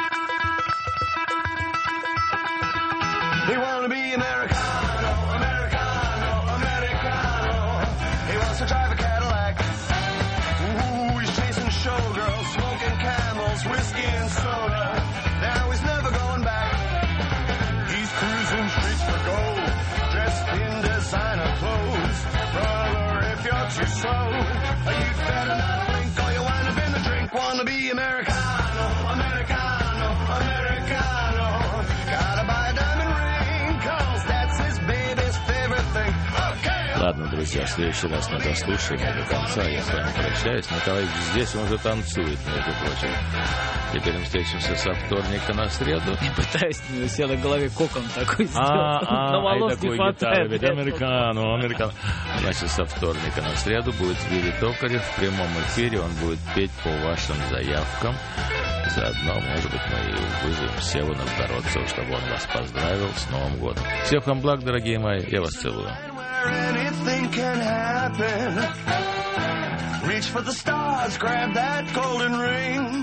He wanna be Americano, Americano, Americano. He wants to drive a Cadillac. Ooh, he's chasing showgirls, smoking Camels, whiskey and soda. Now he's never going back. He's cruising streets for gold, dressed in designer clothes. Brother, if you're too slow, you'd better not blink or you wind up in the drink. Wanna be Americano, Americano, Americano. Gotta buy a diamond ring, cause that's his baby's favorite thing. Okay. Ладно, друзья, в следующий раз мы дослушаем до конца. Я с вами прощаюсь. Николай здесь, он же танцует, между прочим. Теперь мы встретимся со вторника на среду. Я пытаюсь у себя на голове кокон такой сделать. А, но а, волос и такой не хватает. гитары, американо, американо. Значит, со вторника на среду будет Вилли Токарев в прямом эфире. Он будет петь по вашим заявкам. Заодно, может быть, мы и вызовем Севу Новгородцева, чтобы он вас поздравил с Новым годом. Всех вам благ, дорогие мои. Я вас целую. Anything can happen. Reach for the stars, grab that golden ring.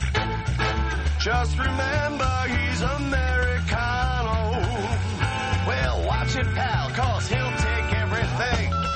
Just remember he's Americano. Well, watch it, pal, cause he'll take everything.